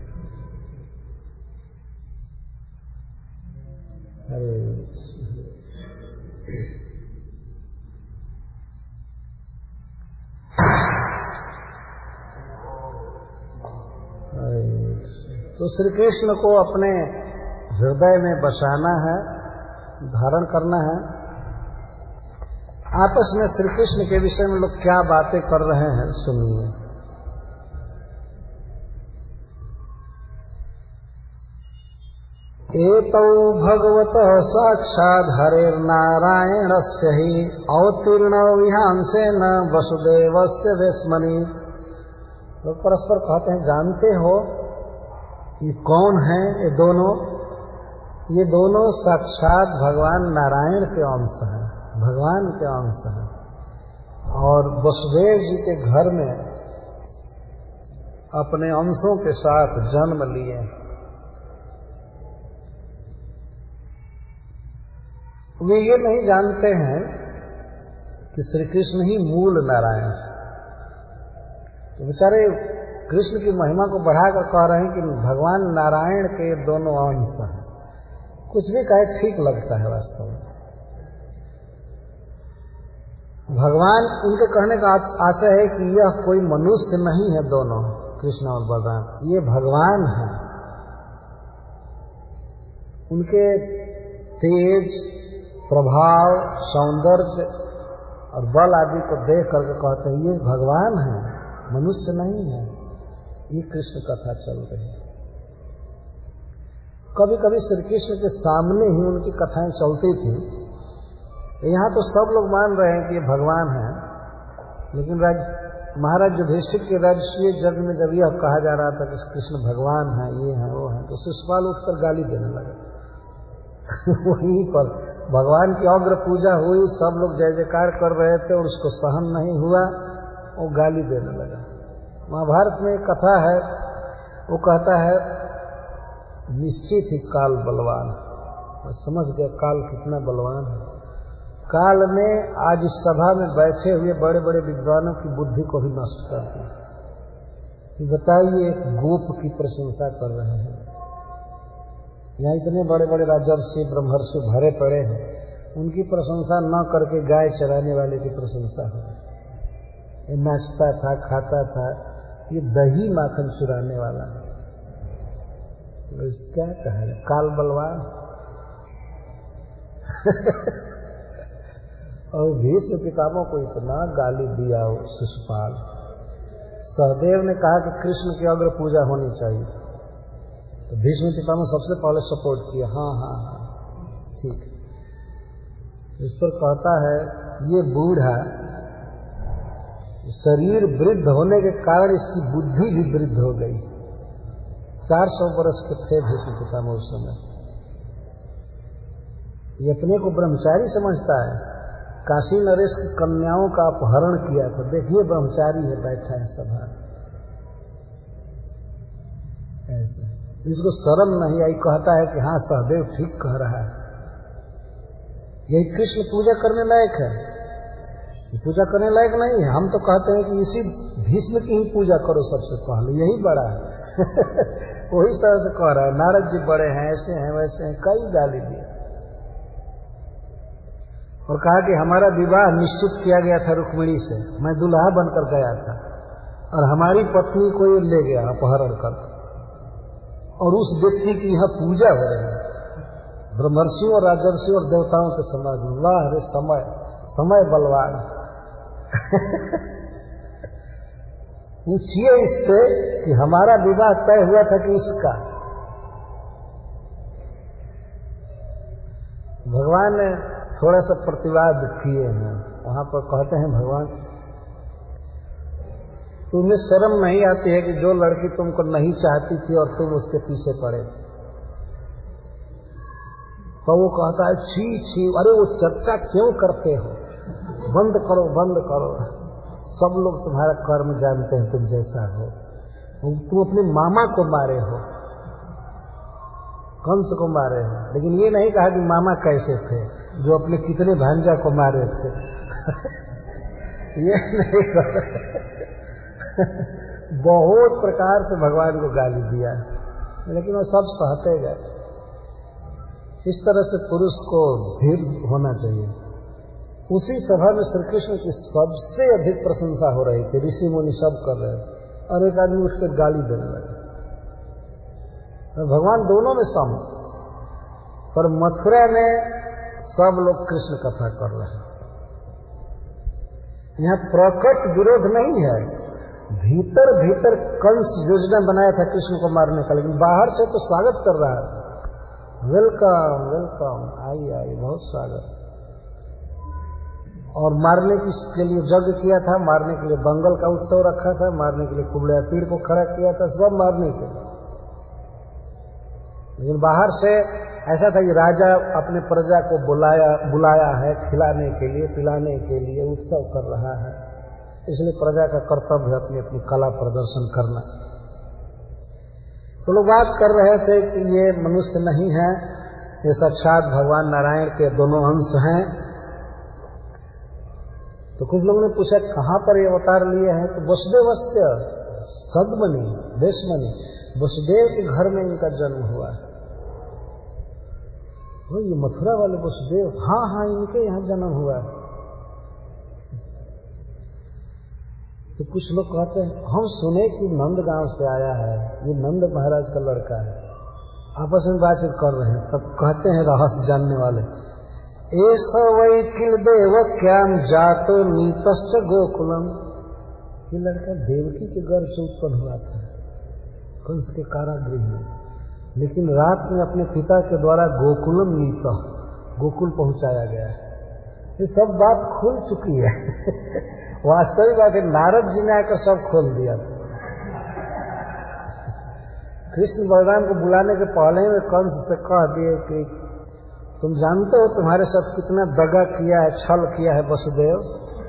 तो श्री कृष्ण को अपने हृदय में बसाना है, धारण करना है। आपस में श्री कृष्ण के विषय में लोग क्या बातें कर रहे हैं सुनिए। एतौ भगवतः साक्षात् हरेर्नारायणस्य हि अवतीर्ण विहांसेन वसुदेवस्य वेश्मनि। लोग परस्पर कहते हैं, जानते हो ये कौन है? ये दोनों साक्षात भगवान नारायण के अंश हैं, भगवान के अंश हैं, और वसुदेव जी के घर में अपने अंशों के साथ जन्म लिए। वे ये नहीं जानते हैं कि श्री कृष्ण ही मूल नारायण है। तो बेचारे कृष्ण की महिमा को बढ़ाकर कह रहे हैं कि भगवान नारायण के दोनों अंश हैं। कुछ भी कहे ठीक लगता है वास्तव में। भगवान, उनके कहने का आशय है कि यह कोई मनुष्य नहीं है, दोनों कृष्ण और बलराम, ये भगवान हैं। उनके तेज, प्रभाव, सौंदर्य और बल आदि को देख करके कहते हैं ये भगवान हैं, मनुष्य नहीं है। ये कृष्ण कथा चल रही है। कभी कभी श्री कृष्ण के सामने ही उनकी कथाएं चलती थी। यहां तो सब लोग मान रहे हैं कि ये भगवान हैं, लेकिन महाराज युधिष्ठिर के राजस्वीय यज्ञ में जब यह कहा जा रहा था कि कृष्ण भगवान है, ये है वो है, तो शिशुपाल उठकर गाली देने लगा। वहीं पर भगवान की अग्र पूजा हुई, सब लोग जय जयकार कर रहे थे और उसको सहन नहीं हुआ, वो गाली देने लगा। महाभारत में एक कथा है, वो कहता है निश्चित ही काल बलवान, मैं समझ गया काल कितना बलवान है। काल ने आज इस सभा में बैठे हुए बड़े बड़े विद्वानों की बुद्धि को भी नष्ट कर दिया। बताइए, एक गोप की प्रशंसा कर रहे हैं, यहाँ इतने बड़े बड़े राजर्षि ब्रह्मर्षि भरे पड़े हैं, उनकी प्रशंसा न करके गाय चराने वाले की प्रशंसा हो। ये नाचता था, खाता था, ये दही माखन चुराने वाला है, क्या कहा है, काल बलवान। और भीष्म पितामह को इतना गाली दिया शिशुपाल। सहदेव ने कहा कि कृष्ण की अग्र पूजा होनी चाहिए, तो भीष्म पितामह सबसे पहले सपोर्ट किया, हाँ हाँ हाँ ठीक। इस पर कहता है ये बूढ़ा शरीर वृद्ध होने के कारण इसकी बुद्धि भी वृद्ध हो गई। 400 वर्ष के थे भीष्म पितामह उस समय। ये अपने को ब्रह्मचारी समझता है, काशी नरेश की कन्याओं का अपहरण किया था, देखिए ब्रह्मचारी है, बैठा है सभा। ऐसे इसको शर्म नहीं आई, कहता है कि हाँ सहदेव ठीक कह रहा है, यही कृष्ण पूजा करने लायक है, पूजा करने लायक नहीं है। हम तो कहते हैं कि इसी भीष्म की ही पूजा करो सबसे पहले, यही बड़ा है। वो इस तरह से कह रहा है, नारद जी बड़े हैं, ऐसे हैं वैसे हैं, कई गाली दिए। और कहा कि हमारा विवाह निश्चित किया गया था रुक्मिणी से, मैं दुल्हा बनकर गया था और हमारी पत्नी को ये ले गया अपहरण कर, और उस व्यक्ति की यहां पूजा हो रही है ब्रह्मर्षियों और राजर्षियों और देवताओं के समाज में। वाह रे समय, समय बलवान। पूछिए इससे कि हमारा विवाह तय हुआ था कि इसका। भगवान ने थोड़ा सा प्रतिवाद किए हैं, वहां पर कहते हैं भगवान तुम्हें शर्म नहीं आती है कि जो लड़की तुमको नहीं चाहती थी और तुम उसके पीछे पड़े थे। तो वो कहता है छी छी, अरे वो चर्चा क्यों करते हो, बंद करो बंद करो, सब लोग तुम्हारा कर्म जानते हैं, तुम जैसा हो। तुम अपने मामा को मारे हो, कंस को मारे हो, लेकिन ये नहीं कहा कि मामा कैसे थे, जो अपने कितने भांजा को मारे थे। ये नहीं कहा। बहुत प्रकार से भगवान को गाली दिया, लेकिन वो सब सहते गए। इस तरह से पुरुष को धीर होना चाहिए। उसी सभा में श्री कृष्ण की सबसे अधिक प्रशंसा हो रही थी, ऋषि मुनि सब कर रहे थे, और एक आदमी उठकर गाली देने लगा। भगवान दोनों में सम, पर मथुरा में सब लोग कृष्ण कथा कर रहे हैं। यहां प्रकट विरोध नहीं है, भीतर भीतर कंस योजना बनाया था कृष्ण को मारने का, लेकिन बाहर से तो स्वागत कर रहा था, वेलकम वेलकम, आइए आइए, बहुत स्वागत। और मारने के लिए यज्ञ किया था, मारने के लिए दंगल का उत्सव रखा था, मारने के लिए कुबड़ा पीड़ को खड़ा किया था, सब मारने के लिए। लेकिन बाहर से ऐसा था कि राजा अपने प्रजा को बुलाया है खिलाने के लिए, पिलाने के लिए, उत्सव कर रहा है, इसलिए प्रजा का कर्तव्य है अपनी अपनी कला प्रदर्शन करना। तो लोग बात कर रहे थे कि ये मनुष्य नहीं है, ये साक्षात भगवान नारायण के दोनों अंश हैं। तो कुछ लोगों ने पूछा कहां पर ये अवतार लिए हैं, तो वसुदेवस्य सद्मनि देशमनि, वसुदेव के घर में इनका जन्म हुआ है। वो ये मथुरा वाले वसुदेव, हाँ हाँ इनके यहां जन्म हुआ है। तो कुछ लोग कहते हैं हम सुने कि नंद गांव से आया है, ये नंद महाराज का लड़का है। आपस में बातचीत कर रहे हैं, तब कहते हैं रहस्य जानने वाले, ऐसा वही किल देव क्याम जातो नीतश्च गोकुलम, ये लड़का देवकी के गर्भ से उत्पन्न हुआ था कंस के कारागृह में, लेकिन रात में अपने पिता के द्वारा गोकुलम नीता, गोकुल पहुंचाया गया है। ये सब बात खुल चुकी है। वास्तविक बात है, नारद जी ने आकर सब खोल दिया था। कृष्ण बलराम को बुलाने के पहले में कंस से कह दिए कि तुम जानते हो तुम्हारे साथ कितना दगा किया है, छल किया है वसुदेव।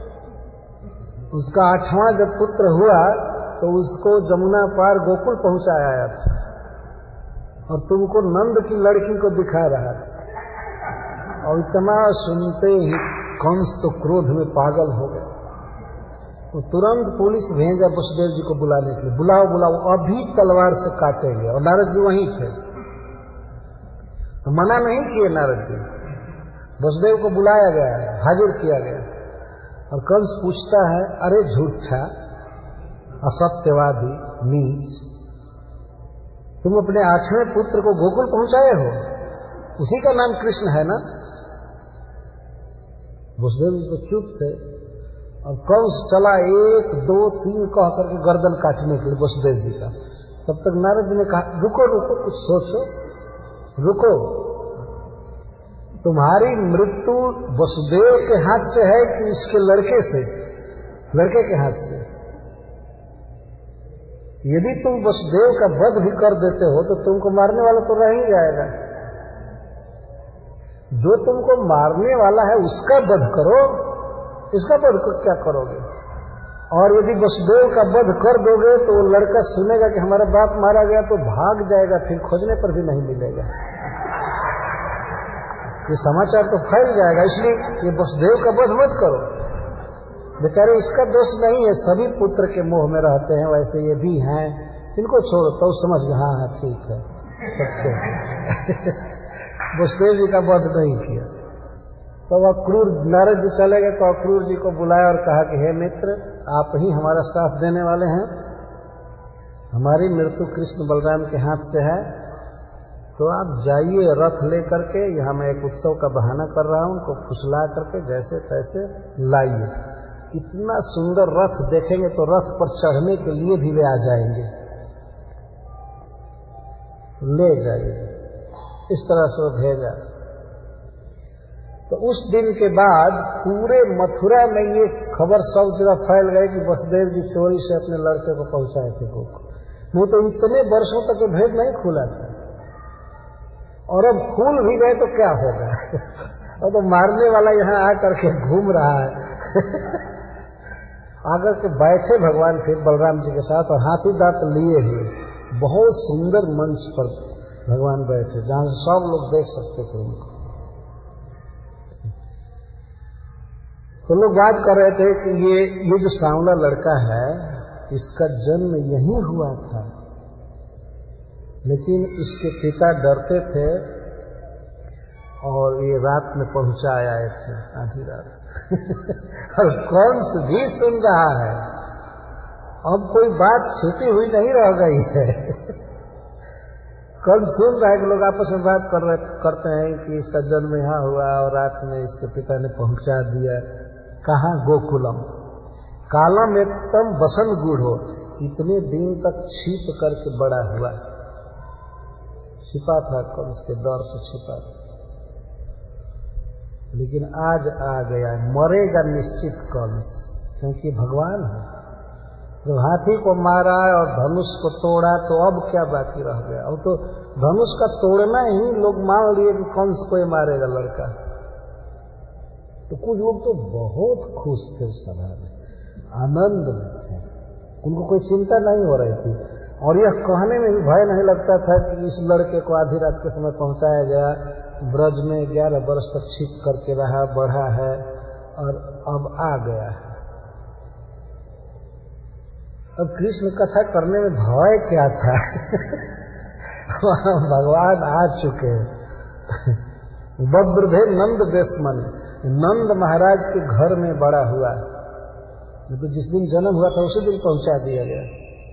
उसका 8वां जब पुत्र हुआ तो उसको जमुना पार गोकुल पहुंचाया था और तुमको नंद की लड़की को दिखा रहा था। और इतना सुनते ही कंस तो क्रोध में पागल हो गया। तो तुरंत पुलिस भेजा वसुदेव जी को बुलाने के लिए, बुलाओ बुलाओ, अभी तलवार से काटेंगे। और नारद जी वहीं थे, तो मना नहीं किए नारद जी। वसुदेव को बुलाया गया, हाजिर किया गया। और कंस पूछता है, अरे झूठा, असत्यवादी, नीच, तुम अपने 8वें पुत्र को गोकुल पहुंचाए हो, उसी का नाम कृष्ण है ना? वसुदेव जी तो चुप थे। और कंस चला 1 2 3 कह करके गर्दन काटने के लिए वसुदेव जी का। तब तक नारद जी ने कहा, रुको रुको, कुछ सोचो, रुको। तुम्हारी मृत्यु वसुदेव के हाथ से है कि इसके लड़के के हाथ से? यदि तुम वसुदेव का वध भी कर देते हो तो तुमको मारने वाला तो रह ही जाएगा। जो तुमको मारने वाला है उसका वध करो, इसका वध क्या करोगे? और यदि वसुदेव का वध कर दोगे तो वो लड़का सुनेगा कि हमारा बाप मारा गया तो भाग जाएगा, फिर खोजने पर भी नहीं मिलेगा। ये समाचार तो फैल जाएगा, इसलिए ये वसुदेव का वध मत करो। बेचारे इसका दोष नहीं है, सभी पुत्र के मोह में रहते हैं, वैसे ये भी हैं, इनको छोड़ो। तो समझ गए, हाँ हाँ ठीक है, वसुदेव जी का वध नहीं किया। तो अक्रूर, नारद जी चले गए तो अक्रूर जी को बुलाया और कहा कि हे मित्र, आप ही हमारा साथ देने वाले हैं, हमारी मृत्यु कृष्ण बलराम के हाथ से है, तो आप जाइए रथ लेकर के, यहाँ मैं एक उत्सव का बहाना कर रहा हूं, उनको फुसला करके जैसे तैसे लाइए। इतना सुंदर रथ देखेंगे तो रथ पर चढ़ने के लिए भी वे आ जाएंगे, ले जाइए। इस तरह से वो भेजा। तो उस दिन के बाद पूरे मथुरा में ये खबर सब जगह फैल गई कि वसुदेव जी चोरी से अपने लड़के को पहुंचाए थे गोकुल। नहीं तो इतने वर्षों तक ये भेद नहीं खुला था, और अब खुल भी गए तो क्या होगा? अब तो मारने वाला यहाँ आकर के घूम रहा है। आकर के बैठे भगवान फिर बलराम जी के साथ, और हाथी दांत लिए हुए बहुत सुंदर मंच पर भगवान बैठे, जहां से सब लोग देख सकते थे उनको। तो लोग बात कर रहे थे कि ये जो सांवला लड़का है, इसका जन्म यहीं हुआ था, लेकिन इसके पिता डरते थे और ये रात में पहुंचा आए थे, आधी रात। और कंस भी सुन रहा है, अब कोई बात छिपी हुई नहीं रह गई है। कंस सुन रहा है कि लोग आपस में बात करते हैं कि इसका जन्म यहाँ हुआ और रात में इसके पिता ने पहुंचा दिया। कहाँ? गोकुलम कालम एकदम बसन गूढ़ो, इतने दिन तक छिप करके बड़ा हुआ, छिपा था, कंस के डर से छिपा था, लेकिन आज आ गया, मरेगा निश्चित कंस, क्योंकि भगवान है। जब हाथी को मारा और धनुष को तोड़ा तो अब क्या बाकी रह गया? अब तो धनुष का तोड़ना ही लोग मान लिए कि कंस को ही मारेगा लड़का। तो कुछ लोग तो बहुत खुश थे उस सभा में, आनंद में थे, उनको कोई चिंता नहीं हो रही थी। और यह कहने में भी भय नहीं लगता था कि इस लड़के को आधी रात के समय पहुंचाया गया, ब्रज में 11 वर्ष तक छिप करके रहा, बढ़ा है और अब आ गया है। अब कृष्ण कथा करने में भय क्या था? भगवान आ चुके हैं। बद्रभे नंद देशमन, नंद महाराज के घर में बड़ा हुआ, तो जिस दिन जन्म हुआ था उसी दिन पहुंचा दिया गया।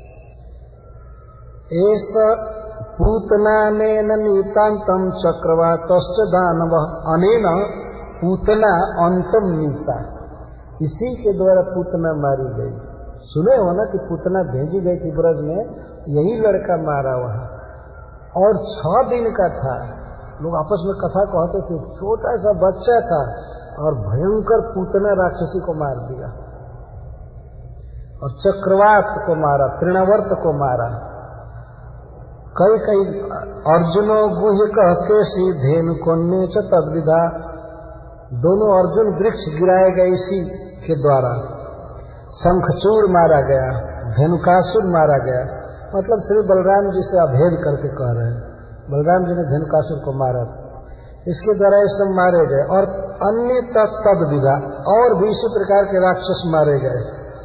ऐसा पूतना नेन नीतांतम चक्रवातश्च दानव अनेन पूतना अंतम नीता, इसी के द्वारा पूतना मारी गई। सुने हो ना कि पूतना भेजी गई थी ब्रज में, यही लड़का मारा वहां, और 6 दिन का था। लोग आपस में कथा कहते थे, छोटा सा बच्चा था और भयंकर पूतना राक्षसी को मार दिया। और चक्रवात को मारा, तृणावर्त को मारा। कई अर्जुनो गुह्य कह केसी धेनु कोन्ने च तद्विधा। दोनों अर्जुन वृक्ष गिराए गए इसी के द्वारा। शंखचूड़ मारा गया, धेनुकासुर मारा गया। मतलब श्री बलराम जी से अभेद करके कह रहे हैं, बलराम जी ने धेनुकासुर को मारा था, इसके द्वारा ये सब मारे गए। और अन्य तद विधा, और भी इसी प्रकार के राक्षस मारे गए।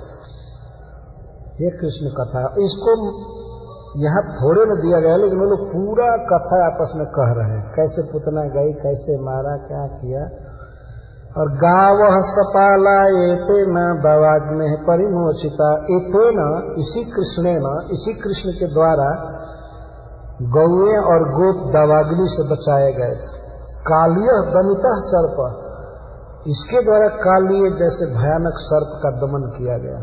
ये कृष्ण कथा, इसको यहाँ थोड़े में दिया गया, लेकिन वो लोग पूरा कथा आपस में कह रहे हैं, कैसे पुतना गई, कैसे मारा, क्या किया। और गावः सपाला एतेन दवाग्ने परिमोचिता। एतेन इसी कृष्णेन, इसी कृष्ण के द्वारा गौएं और गोप दवाग्नि से बचाए गए थे। कालियः दमितः सर्प, इसके द्वारा कालिय जैसे भयानक सर्प का दमन किया गया।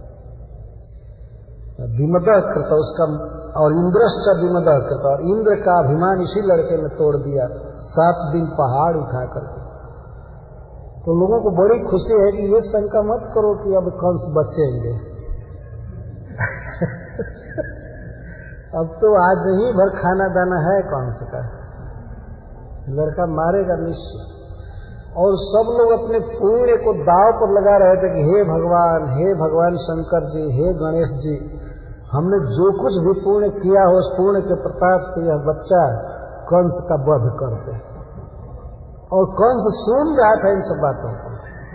विमदः कृत उसका, और इंद्रश्च विमदः कृत, और इंद्र का अभिमान इसी लड़के ने तोड़ दिया 7 दिन पहाड़ उठा करके। तो लोगों को बड़ी खुशी है कि ये शंका मत करो कि अब कंस बचेंगे। अब तो आज ही भर खाना दाना है कंस का, लड़का मारेगा निश्चय। और सब लोग अपने पुण्य को दांव पर लगा रहे थे कि हे भगवान शंकर जी, हे गणेश जी, हमने जो कुछ भी पुण्य किया हो उस पुण्य के प्रताप से यह बच्चा कंस का वध कर दे। और कंस सुन रहा था इन सब बातों को।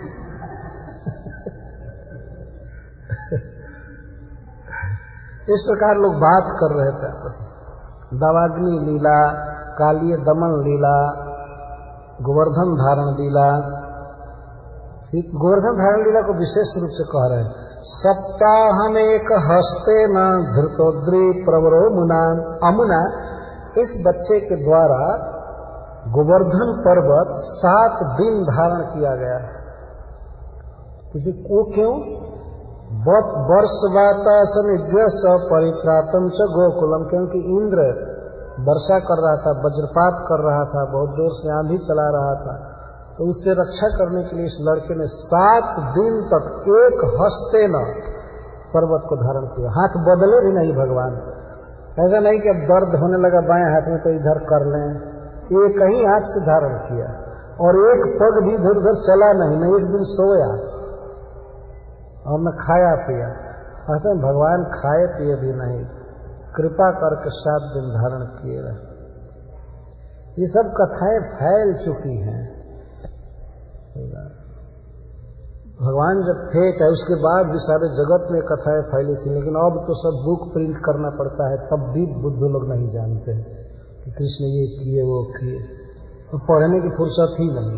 इस प्रकार लोग बात कर रहे थे आपस में। दवाग्नि लीला, कालिय दमन लीला, गोवर्धन धारण लीला। गोवर्धन धारण लीला को विशेष रूप से कह रहे हैं। सप्ताहम एक हस्ते न धृतोद्री प्रवरो मुना। अमुना, इस बच्चे के द्वारा गोवर्धन पर्वत 7 दिन धारण किया गया। वो क्यों? वर्षवातासन इग्रश्च परित्रातम च गोकुलम, क्योंकि इंद्र वर्षा कर रहा था, वज्रपात कर रहा था, बहुत जोर से आंधी चला रहा था। तो उससे रक्षा करने के लिए इस लड़के ने 7 दिन तक एक हस्ते न पर्वत को धारण किया। हाथ बदले भी नहीं भगवान, ऐसा नहीं कि अब दर्द होने लगा बाएं हाथ में तो इधर कर लें, एक ही हाथ से धारण किया। और एक पग भी इधर उधर चला नहीं, न एक दिन सोया और न खाया पिया। ऐसे भगवान खाए पिए भी नहीं, कृपा करके 7 दिन धारण किए रहे। ये सब कथाएं फैल चुकी हैं। भगवान जब थे, चाहे उसके बाद भी सारे जगत में कथाएं फैली थी, लेकिन अब तो सब बुक प्रिंट करना पड़ता है, तब भी बुद्ध लोग नहीं जानते कि कृष्ण ये किए वो किए। तो पढ़ने की फुर्सत ही नहीं।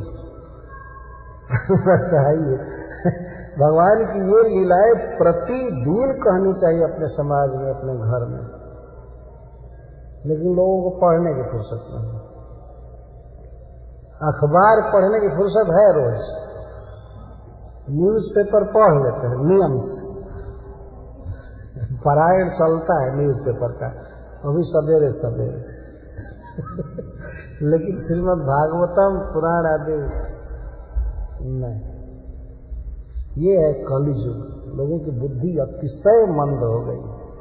चाहिए भगवान की ये लीलाएं प्रतिदिन कहनी चाहिए अपने समाज में, अपने घर में, लेकिन लोगों को पढ़ने की फुर्सत नहीं। अखबार पढ़ने की फुर्सत है, रोज न्यूज़पेपर पढ़ लेते हैं नियम से, पारायण चलता है न्यूज़पेपर का, वो भी सवेरे सवेरे। लेकिन श्रीमद् भागवतम पुराण आदि नहीं। ये है कलियुग, लोगों की बुद्धि अतिशय मंद हो गई।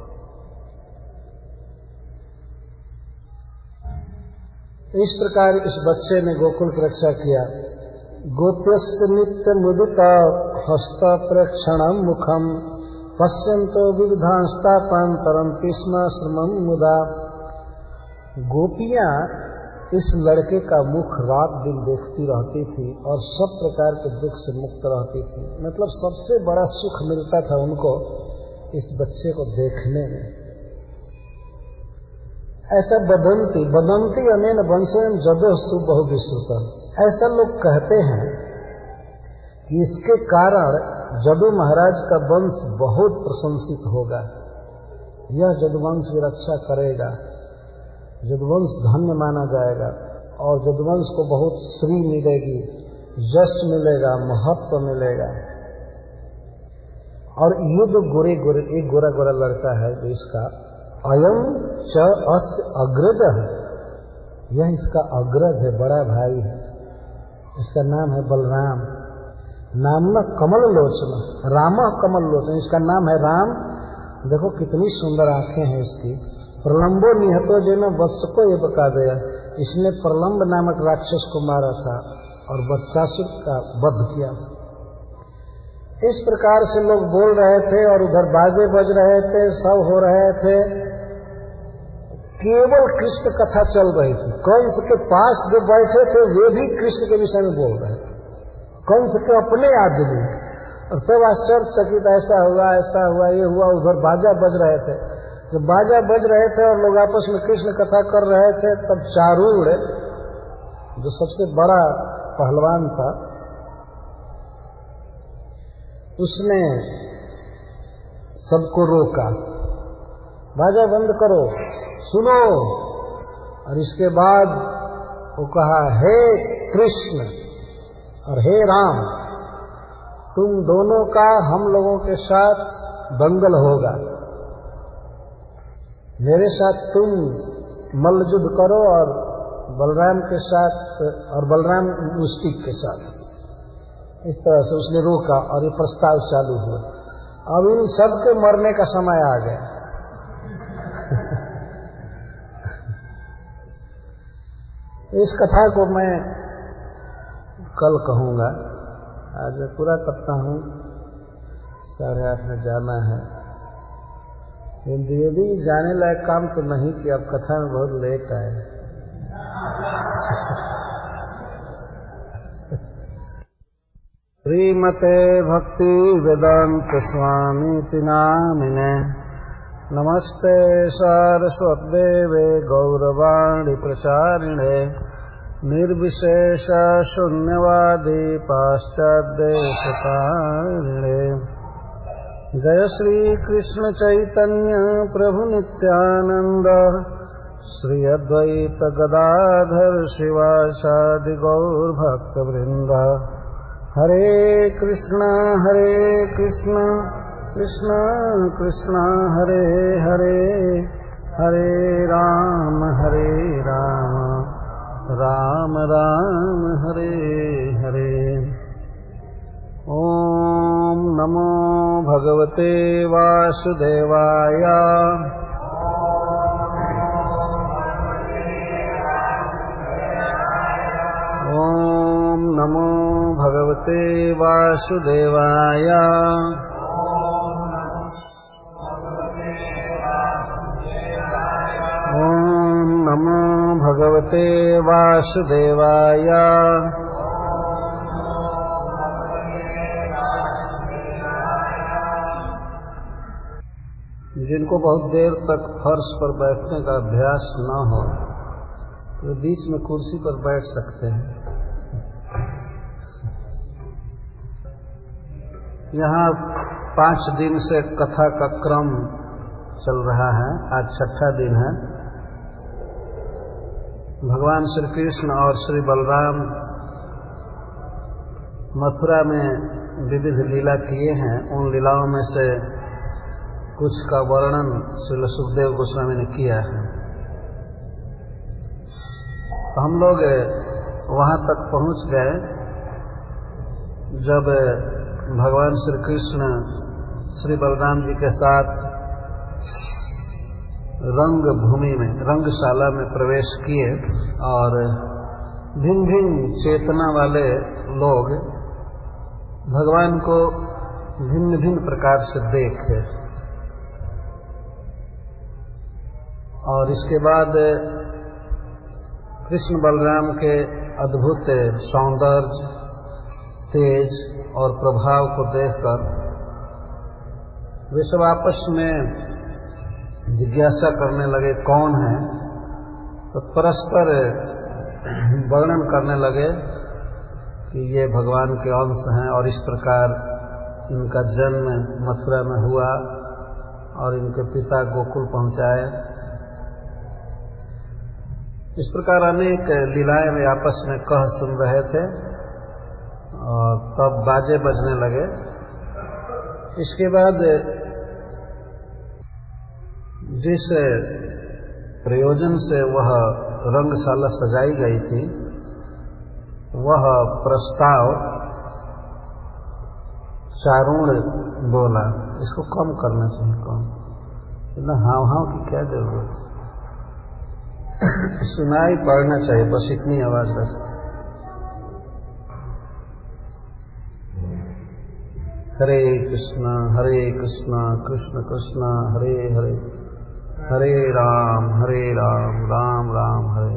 इस प्रकार इस बच्चे ने गोकुल की रक्षा किया। गोप्यस्य नित्य मुदिता हस्त प्रेक्षणम मुखम पश्यन्तो विविधांस्तापं तरन्ति स्म श्रमं मुदा। गोपियां इस लड़के का मुख रात दिन देखती रहती थी और सब प्रकार के दुख से मुक्त रहती थी। मतलब सबसे बड़ा सुख मिलता था उनको इस बच्चे को देखने में। ऐसा बदंती अनेन वंशेन जदो सुबहु विश्रुतम्, ऐसा लोग कहते हैं कि इसके कारण जदु महाराज का वंश बहुत प्रशंसित होगा, यह जदुवंश की रक्षा करेगा, जदुवंश धन्य माना जाएगा और जदुवंश को बहुत श्री मिलेगी, यश मिलेगा, महत्व मिलेगा। और ये जो एक गोरा गोरा लड़का है जो इसका, अयम च अस्य अग्रज है, यह इसका अग्रज है, बड़ा भाई है, इसका नाम है बलराम। नाम कमल लोचन, राम कमल लोचन, इसका नाम है राम। देखो कितनी सुंदर आंखें हैं इसकी। प्रलंबो निहतो जेनो वत्स को ये बता दिया, इसने प्रलंब नामक राक्षस को मारा था और वत्सासुर का वध किया था। इस प्रकार से लोग बोल रहे थे और उधर बाजे बज रहे थे, सब हो रहे थे। केवल कृष्ण कथा चल रही थी। कंस के पास जो बैठे थे वे भी कृष्ण के विषय में बोल रहे थे, कंस के अपने आदमी, और सब आश्चर्यचकित, ऐसा हुआ, ये हुआ। उधर बाजा बज रहे थे। जब बाजा बज रहे थे और लोग आपस में कृष्ण कथा कर रहे थे, तब चारूढ़ जो सबसे बड़ा पहलवान था, उसने सबको रोका, बाजा बंद करो, सुनो। और इसके बाद वो कहा, हे कृष्ण और हे राम, तुम दोनों का हम लोगों के साथ दंगल होगा। मेरे साथ तुम मल्लयुद्ध करो और बलराम के साथ, और बलराम मुष्टिक के साथ। इस तरह से उसने रोका और ये प्रस्ताव चालू हुआ। अब इन सब के मरने का समय आ गया। इस कथा को मैं कल कहूंगा, आज मैं पूरा करता हूं। 8:30 में जाना है। यदि जाने लायक काम तो नहीं किया, अब कथा में बहुत लेट आए। श्रीमते भक्ति वेदांत स्वामी नामिने नमस्ते सारस्वतदेवे गौरवाणी प्रचारिणे निर्विशेष शून्यवादी पाश्चात्यदेशतारिणे। जय श्री कृष्ण चैतन्य प्रभु नित्यानंद, श्री अद्वैत गदाधर शिवासादि गौर भक्त वृंद। हरे कृष्ण कृष्ण कृष्ण हरे हरे, हरे राम राम राम हरे हरे। ओम नमो भगवते वासुदेवाय। ओम नमो भगवते वासुदेवाय। ओम नमो भगवते वासुदेवाय। जिनको बहुत देर तक फर्श पर बैठने का अभ्यास न हो तो बीच में कुर्सी पर बैठ सकते हैं। यहाँ 5 दिन से कथा का क्रम चल रहा है, आज 6ठा दिन है। भगवान श्री कृष्ण और श्री बलराम मथुरा में विविध लीला किए हैं। उन लीलाओं में से कुछ का वर्णन श्रील सुखदेव गोस्वामी ने किया है। तो हम लोग वहां तक पहुंच गए जब भगवान श्री कृष्ण श्री बलराम जी के साथ रंग भूमि में, रंगशाला में प्रवेश किए और भिन्न भिन्न चेतना वाले लोग भगवान को भिन्न भिन्न प्रकार से देखे। और इसके बाद कृष्ण बलराम के अद्भुत सौंदर्य, तेज और प्रभाव को देखकर वे सब आपस में जिज्ञासा करने लगे कौन है। तो परस्पर वर्णन करने लगे कि ये भगवान के अंश हैं और इस प्रकार इनका जन्म मथुरा में हुआ और इनके पिता गोकुल पहुंचाए। इस प्रकार अनेक लीलाएं वे आपस में कह सुन रहे थे और तब बाजे बजने लगे। इसके बाद जिस प्रयोजन से वह रंगशाला सजाई गई थी, वह प्रस्ताव चारुण बोला, इसको कम करना चाहिए, कम, इतना हाव हाव की क्या जरूरत है, सुनाई पड़ना चाहिए, बस इतनी आवाज रख। हरे कृष्णा कृष्ण कृष्ण हरे हरे, हरे राम राम राम हरे।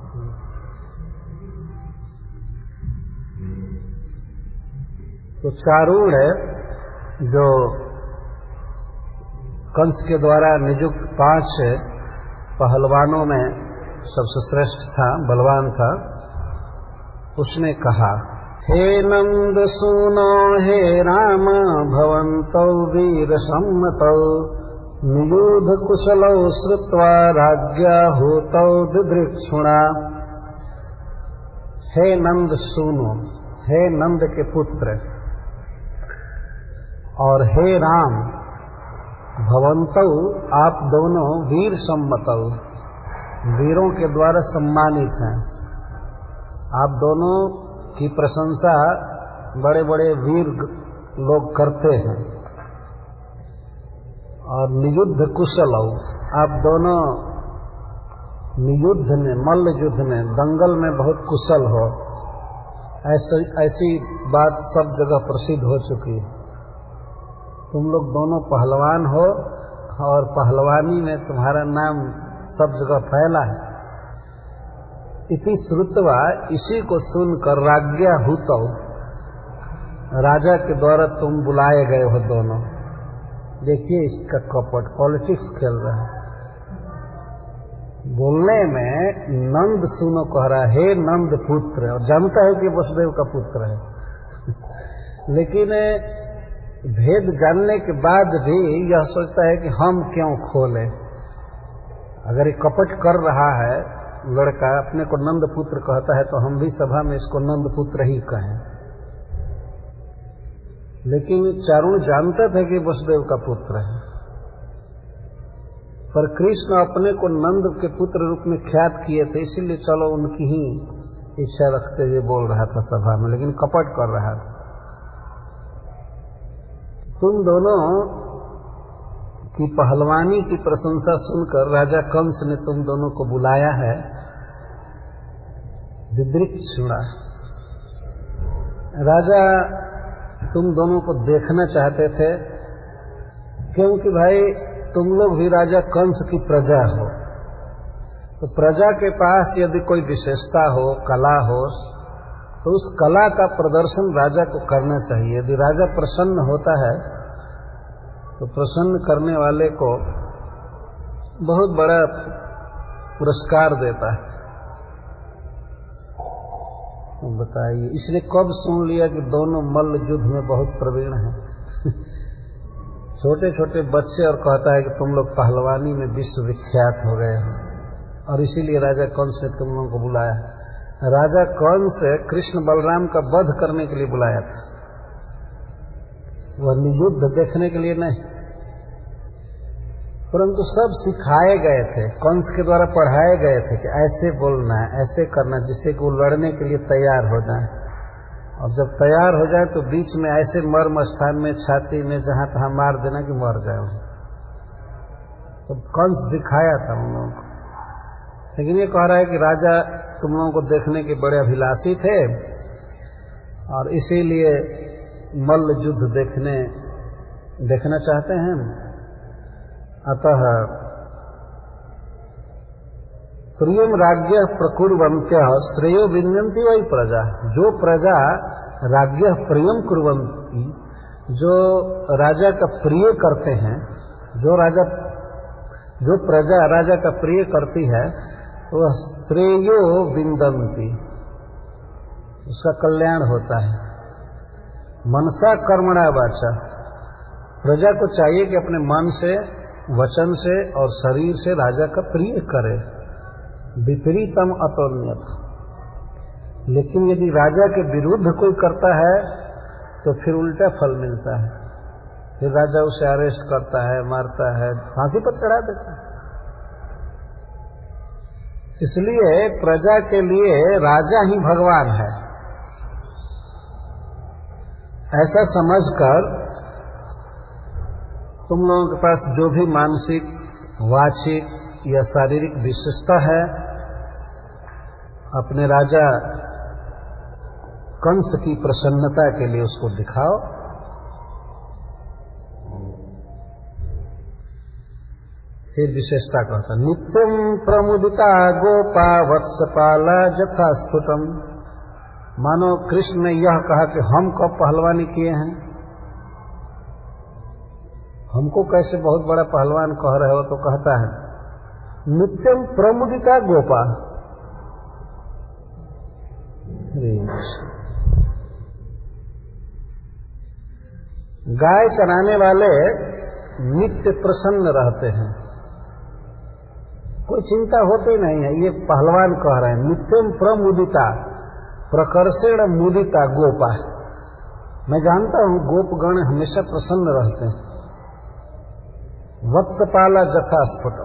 तो चारूण है जो कंस के द्वारा नियुक्त 5 पहलवानों में सबसे श्रेष्ठ था, बलवान था। उसने कहा, हे नंद सुनो हे राम भवन्तौ वीर सम्मतौ नियुध कुशलौ श्रुत्वा राज्ञा हूतौ दिदृक्षुणा। हे नंद सुनो, हे नंद के पुत्र, और हे राम भवन्तौ आप दोनों वीर सम्मतौ, वीरों के द्वारा सम्मानित हैं। आप दोनों की प्रशंसा बड़े बड़े वीर लोग करते हैं। और नियुद्ध कुशलौ, आप दोनों नियुद्ध में, मल्ल युद्ध में, दंगल में बहुत कुशल हो। ऐसी बात सब जगह प्रसिद्ध हो चुकी है। तुम लोग दोनों पहलवान हो और पहलवानी में तुम्हारा नाम सब जगह फैला है। इति श्रुत्वा, इसी को सुनकर राज्ञा हूतौ, राजा के द्वारा तुम बुलाए गए हो दोनों। देखिए इसका कपट, पॉलिटिक्स खेल रहा है। बोलने में नंद सुनो कह रहा है, हे नंद पुत्र, और जानता है कि वसुदेव का पुत्र है लेकिन भेद जानने के बाद भी यह सोचता है कि हम क्यों खोलें। अगर ये कपट कर रहा है लड़का, अपने को नंद पुत्र कहता है, तो हम भी सभा में इसको नंद पुत्र ही कहें। लेकिन चारुण जानता था कि वसुदेव का पुत्र है, पर कृष्ण अपने को नंद के पुत्र रूप में ख्यात किए थे, इसीलिए चलो उनकी ही इच्छा रखते हुए बोल रहा था सभा में, लेकिन कपट कर रहा था। तुम दोनों की पहलवानी की प्रशंसा सुनकर राजा कंस ने तुम दोनों को बुलाया है। दिदृक्षुणा, राजा तुम दोनों को देखना चाहते थे, क्योंकि भाई तुम लोग भी राजा कंस की प्रजा हो। तो प्रजा के पास यदि कोई विशेषता हो, कला हो, तो उस कला का प्रदर्शन राजा को करना चाहिए। यदि राजा प्रसन्न होता है तो प्रसन्न करने वाले को बहुत बड़ा पुरस्कार देता है। तो बताइए, इसने कब सुन लिया कि दोनों मल्ल युद्ध में बहुत प्रवीण हैं छोटे छोटे बच्चे, और कहता है कि तुम लोग पहलवानी में विश्व विख्यात हो गए हो, और इसीलिए राजा कंस ने तुम लोगों को बुलाया। राजा कंस कृष्ण बलराम का वध करने के लिए बुलाया था, वह युद्ध देखने के लिए नहीं। परंतु सब सिखाए गए थे, कंस के द्वारा पढ़ाए गए थे कि ऐसे बोलना है, ऐसे करना, जिससे कि वो लड़ने के लिए तैयार हो जाए। और जब तैयार हो जाए तो बीच में ऐसे मर्म स्थान में, छाती में, जहां तहां मार देना कि मर जाए। तो कंस सिखाया था उन लोगों को। लेकिन ये कह रहा है कि राजा तुम लोगों को देखने के बड़े अभिलाषी थे, और इसीलिए मल्ल युद्ध देखना चाहते हैं। अतः प्रियम राज्ञ प्रकुर्वन्त्य श्रेयो विन्दन्ति वही प्रजा। जो प्रजा राज्ञ प्रियम कुर्वन्ति, जो राजा का प्रिय करते हैं, जो प्रजा राजा का प्रिय करती है, वह श्रेयो विन्दन्ति, उसका कल्याण होता है। मनसा कर्मणा वाचा, प्रजा को चाहिए कि अपने मन से, वचन से और शरीर से राजा का प्रिय करे। विपरीतम अतोन्यत, लेकिन यदि राजा के विरुद्ध कोई करता है तो फिर उल्टा फल मिलता है। फिर राजा उसे अरेस्ट करता है, मारता है, फांसी पर चढ़ा देता है। इसलिए प्रजा के लिए राजा ही भगवान है। ऐसा समझकर तुम लोगों के पास जो भी मानसिक, वाचिक या शारीरिक विशेषता है, अपने राजा कंस की प्रसन्नता के लिए उसको दिखाओ। फिर विशेषता कहता, नित्यम प्रमुदिता गोपा वत्सपाला जथा स्फुटम। मानो कृष्ण ने यह कहा कि हम कब पहलवानी किए हैं, हमको कैसे बहुत बड़ा पहलवान कह रहे हो, तो कहता है नित्यम प्रमुदिता गोपा। गाय चराने वाले नित्य प्रसन्न रहते हैं, कोई चिंता होती नहीं है। ये पहलवान कह रहे हैं नित्यम प्रमुदिता, प्रकर्षेण मुदिता गोपा। मैं जानता हूं गोपगण हमेशा प्रसन्न रहते हैं। वत्सपाला जथा स्फुट,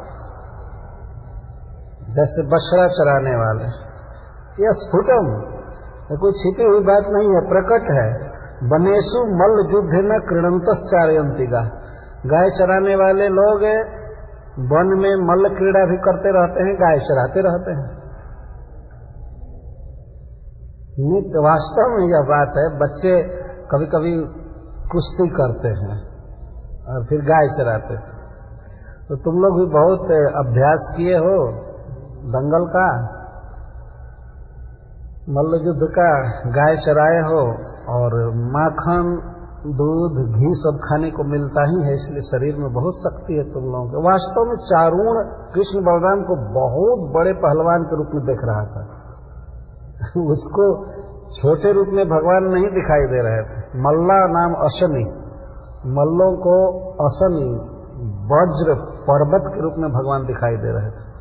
जैसे बछड़ा चराने वाले। यह स्फुटम, कोई छिपी हुई बात नहीं है, प्रकट है। बनेसु मल्ल युद्ध न क्रीडंतश्चारयंतिगा। गाय चराने वाले लोग वन में मल्ल क्रीड़ा भी करते रहते हैं, गाय चराते रहते हैं। नित्य वास्तव में यह बात है। बच्चे कभी कभी कुश्ती करते हैं और फिर गाय चराते हैं। तो तुम लोग भी बहुत अभ्यास किए हो दंगल का, मल्ल युद्ध का, गाय चराए हो, और माखन, दूध, घी सब खाने को मिलता ही है, इसलिए शरीर में बहुत शक्ति है तुम लोगों के। वास्तव में चारुण कृष्ण बलराम को बहुत बड़े पहलवान के रूप में देख रहा था। उसको छोटे रूप में भगवान नहीं दिखाई दे रहे थे। मल्ला नाम अशनी, मल्लों को अशनी वज्र पर्वत के रूप में भगवान दिखाई दे रहे थे।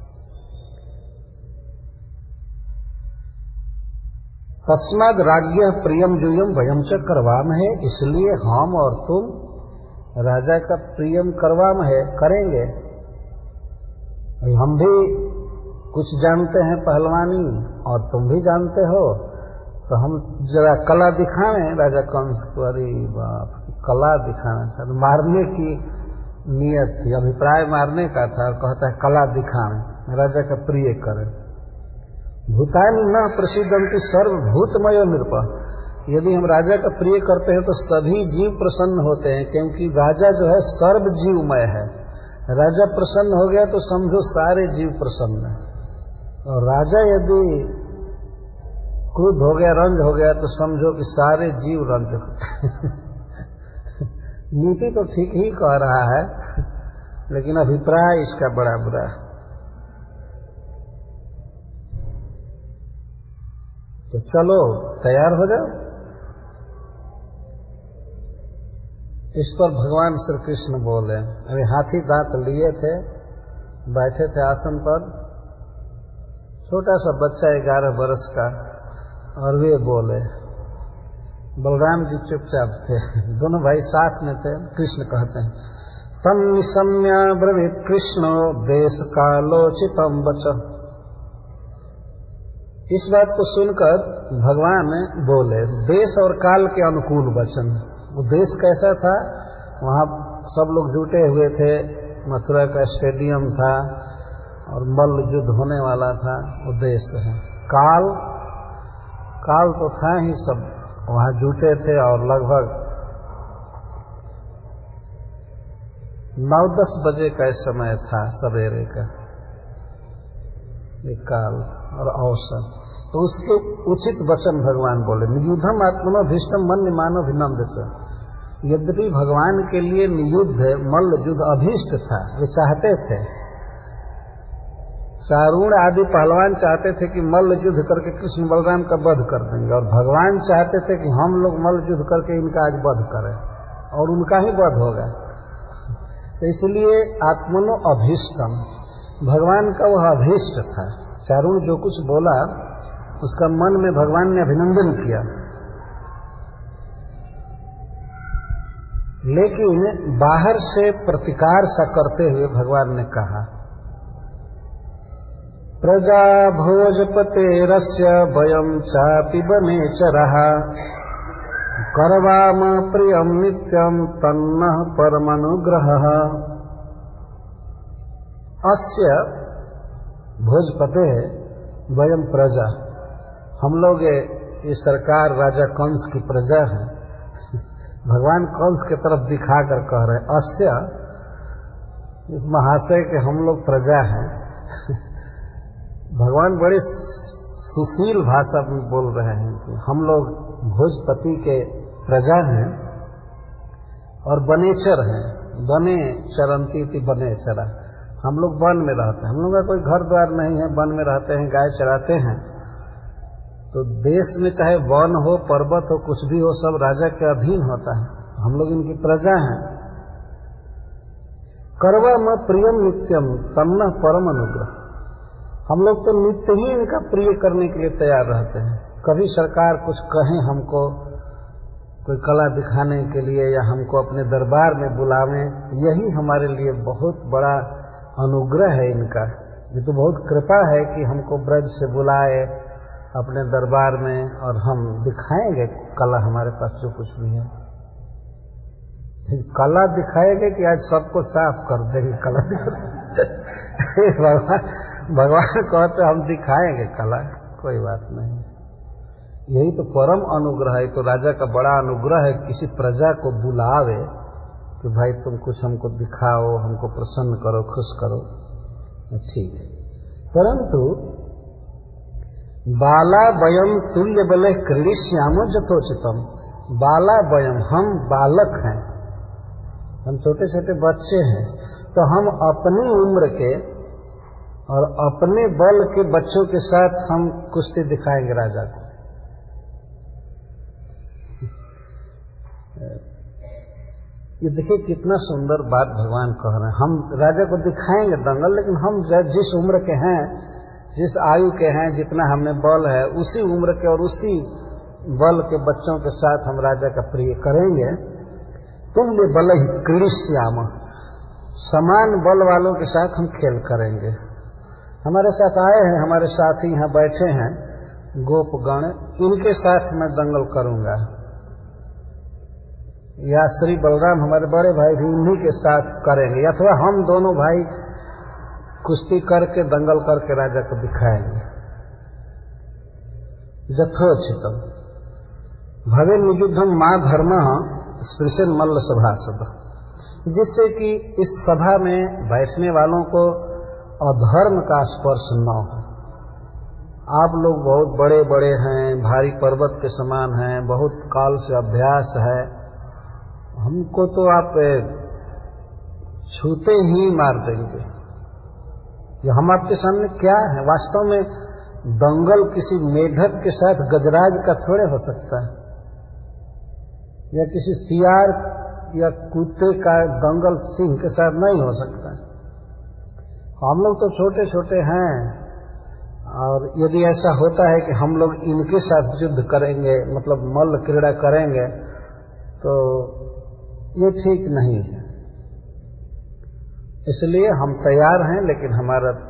तस्माद राज्ञ प्रियम जूयम वयम च करवाम है, इसलिए हम और तुम राजा का प्रियम करवाम है, करेंगे। हम भी कुछ जानते हैं पहलवानी और तुम भी जानते हो, तो हम जरा कला दिखाएं राजा कंस को। अरे बाप, कला दिखाना था, मारने की नियत थी, अभिप्राय मारने का था, और कहता है कला दिखाएं, राजा का प्रिय करें। भूतानि न प्रसिद्धंति सर्वभूतमय नृप। यदि हम राजा का प्रिय करते हैं तो सभी जीव प्रसन्न होते हैं, क्योंकि राजा जो है सर्व जीवमय है। राजा प्रसन्न हो गया तो समझो सारे जीव प्रसन्न है, और राजा यदि क्रुद्ध हो गया, रंज हो गया, तो समझो कि सारे जीव रंज हो। नीति तो ठीक ही कह रहा है, लेकिन अभिप्राय इसका बड़ा बुरा है। तो चलो तैयार हो जाओ। इस पर भगवान श्री कृष्ण बोले, अभी हाथी दांत लिए थे, बैठे थे आसन पर, छोटा सा बच्चा 11 वर्ष का, और वे बोले। बलराम जी चुपचाप थे, दोनों भाई साथ में थे। कृष्ण कहते हैं, तम निशम्या ब्रवीत कृष्णो देश कालोचितम वच। इस बात को सुनकर भगवान बोले देश और काल के अनुकूल वचन। वो देश कैसा था, वहां सब लोग जुटे हुए थे, मथुरा का स्टेडियम था और मल्ल युद्ध होने वाला था, वो देश है। काल, काल तो था ही, सब वहां जुटे थे, और लगभग 9-10 बजे का समय था, सवेरे का एक काल और अवसर। तो उसके उचित वचन भगवान बोले, नियुद्धम आत्मनो भीष्टम मन्य मानो भिन्नम। यद्यपि भगवान के लिए नियुद्ध मल्ल युद्ध अभीष्ट था, वे चाहते थे, चारुण आदि पहलवान चाहते थे कि मल्ल युद्ध करके कृष्ण बलराम का वध कर देंगे, और भगवान चाहते थे कि हम लोग मल्ल युद्ध करके इनका आज वध करें, और उनका ही वध होगा। तो इसलिए आत्मनो अभीष्टम, भगवान का वह अभीष्ट था। चारुण जो कुछ बोला उसका मन में भगवान ने अभिनंदन किया, लेकिन बाहर से प्रतिकार सा करते हुए भगवान ने कहा, प्रजा भोजपते रस्य वयम चापि बने चरहा करवाम प्रियम नित्यम तन्नः परमनुग्रहः। अस्य भोजपते वयम प्रजा, हम लोग ये सरकार राजा कंस की प्रजा है। भगवान कंस की तरफ दिखाकर कह रहे अस्य, इस महाशय के हम लोग प्रजा हैं। भगवान बड़े सुशील भाषा में बोल रहे हैं कि हम लोग भोजपति के प्रजा हैं और बनेचर हैं। बने चरंती थी बनेचरा, हम लोग वन में रहते हैं। हम लोग का कोई घर द्वार नहीं है, वन में रहते हैं, गाय चराते हैं। तो देश में चाहे वन हो, पर्वत हो, कुछ भी हो, सब राजा के अधीन होता है। हम लोग इनकी प्रजा हैं। करवाम प्रियम नित्यम तन्नः परम अनुग्रह, हम लोग तो नित्य ही इनका प्रिय करने के लिए तैयार रहते हैं। कभी सरकार कुछ कहें हमको, कोई कला दिखाने के लिए या हमको अपने दरबार में बुलावें, यही हमारे लिए बहुत बड़ा अनुग्रह है इनका। ये तो बहुत कृपा है कि हमको ब्रज से बुलाए अपने दरबार में और हम दिखाएंगे कला, हमारे पास जो कुछ भी है। कला दिखाएंगे कि आज सबको साफ कर देंगे कला भगवान कहते हम दिखाएंगे कला, कोई बात नहीं। यही तो परम अनुग्रह है। तो राजा का बड़ा अनुग्रह है, किसी प्रजा को बुलावे कि भाई तुम कुछ हमको दिखाओ, हमको प्रसन्न करो, खुश करो, ठीक है। परंतु बाला वयम तुल्य बले क्रीडिष्यामो यथोचितम, बाला वयम, हम बालक हैं, हम छोटे छोटे बच्चे हैं, तो हम अपनी उम्र के और अपने बल के बच्चों के साथ हम कुश्ती दिखाएंगे राजा को। ये देखिए कितना सुंदर बात भगवान कह रहे हैं। हम राजा को दिखाएंगे दंगल, लेकिन हम जिस उम्र के हैं, जिस आयु के हैं, जितना हमें बल है, उसी उम्र के और उसी बल के बच्चों के साथ हम राजा का प्रिय करेंगे। तुल्य बल ही क्रीडिष्याम, समान बल वालों के साथ हम खेल करेंगे। हमारे साथ आए हैं, हमारे साथी यहाँ बैठे हैं गोपगण, इनके साथ मैं दंगल करूंगा, या श्री बलराम हमारे बड़े भाई भी उन्हीं के साथ करेंगे, अथवा हम दोनों भाई कुश्ती करके दंगल करके राजा को दिखाएंगे। यथोचितम भवे नियुद्धम मां धर्म स्पृशन मल्ल सभासद, जिससे कि इस सभा में बैठने वालों को अधर्म का स्पर्श न हो। आप लोग बहुत बड़े बड़े हैं, भारी पर्वत के समान हैं, बहुत काल से अभ्यास है, हमको तो आप छूते ही मार देंगे। ये हम आपके सामने क्या है? वास्तव में दंगल किसी मेढक के साथ गजराज का थोड़े हो सकता है, या किसी सियार या कुत्ते का दंगल सिंह के साथ नहीं हो सकता। हम लोग तो छोटे छोटे हैं, और यदि ऐसा होता है कि हम लोग इनके साथ युद्ध करेंगे, मतलब मल्ल क्रीड़ा करेंगे, तो ये ठीक नहीं है। इसलिए हम तैयार हैं, लेकिन हमारा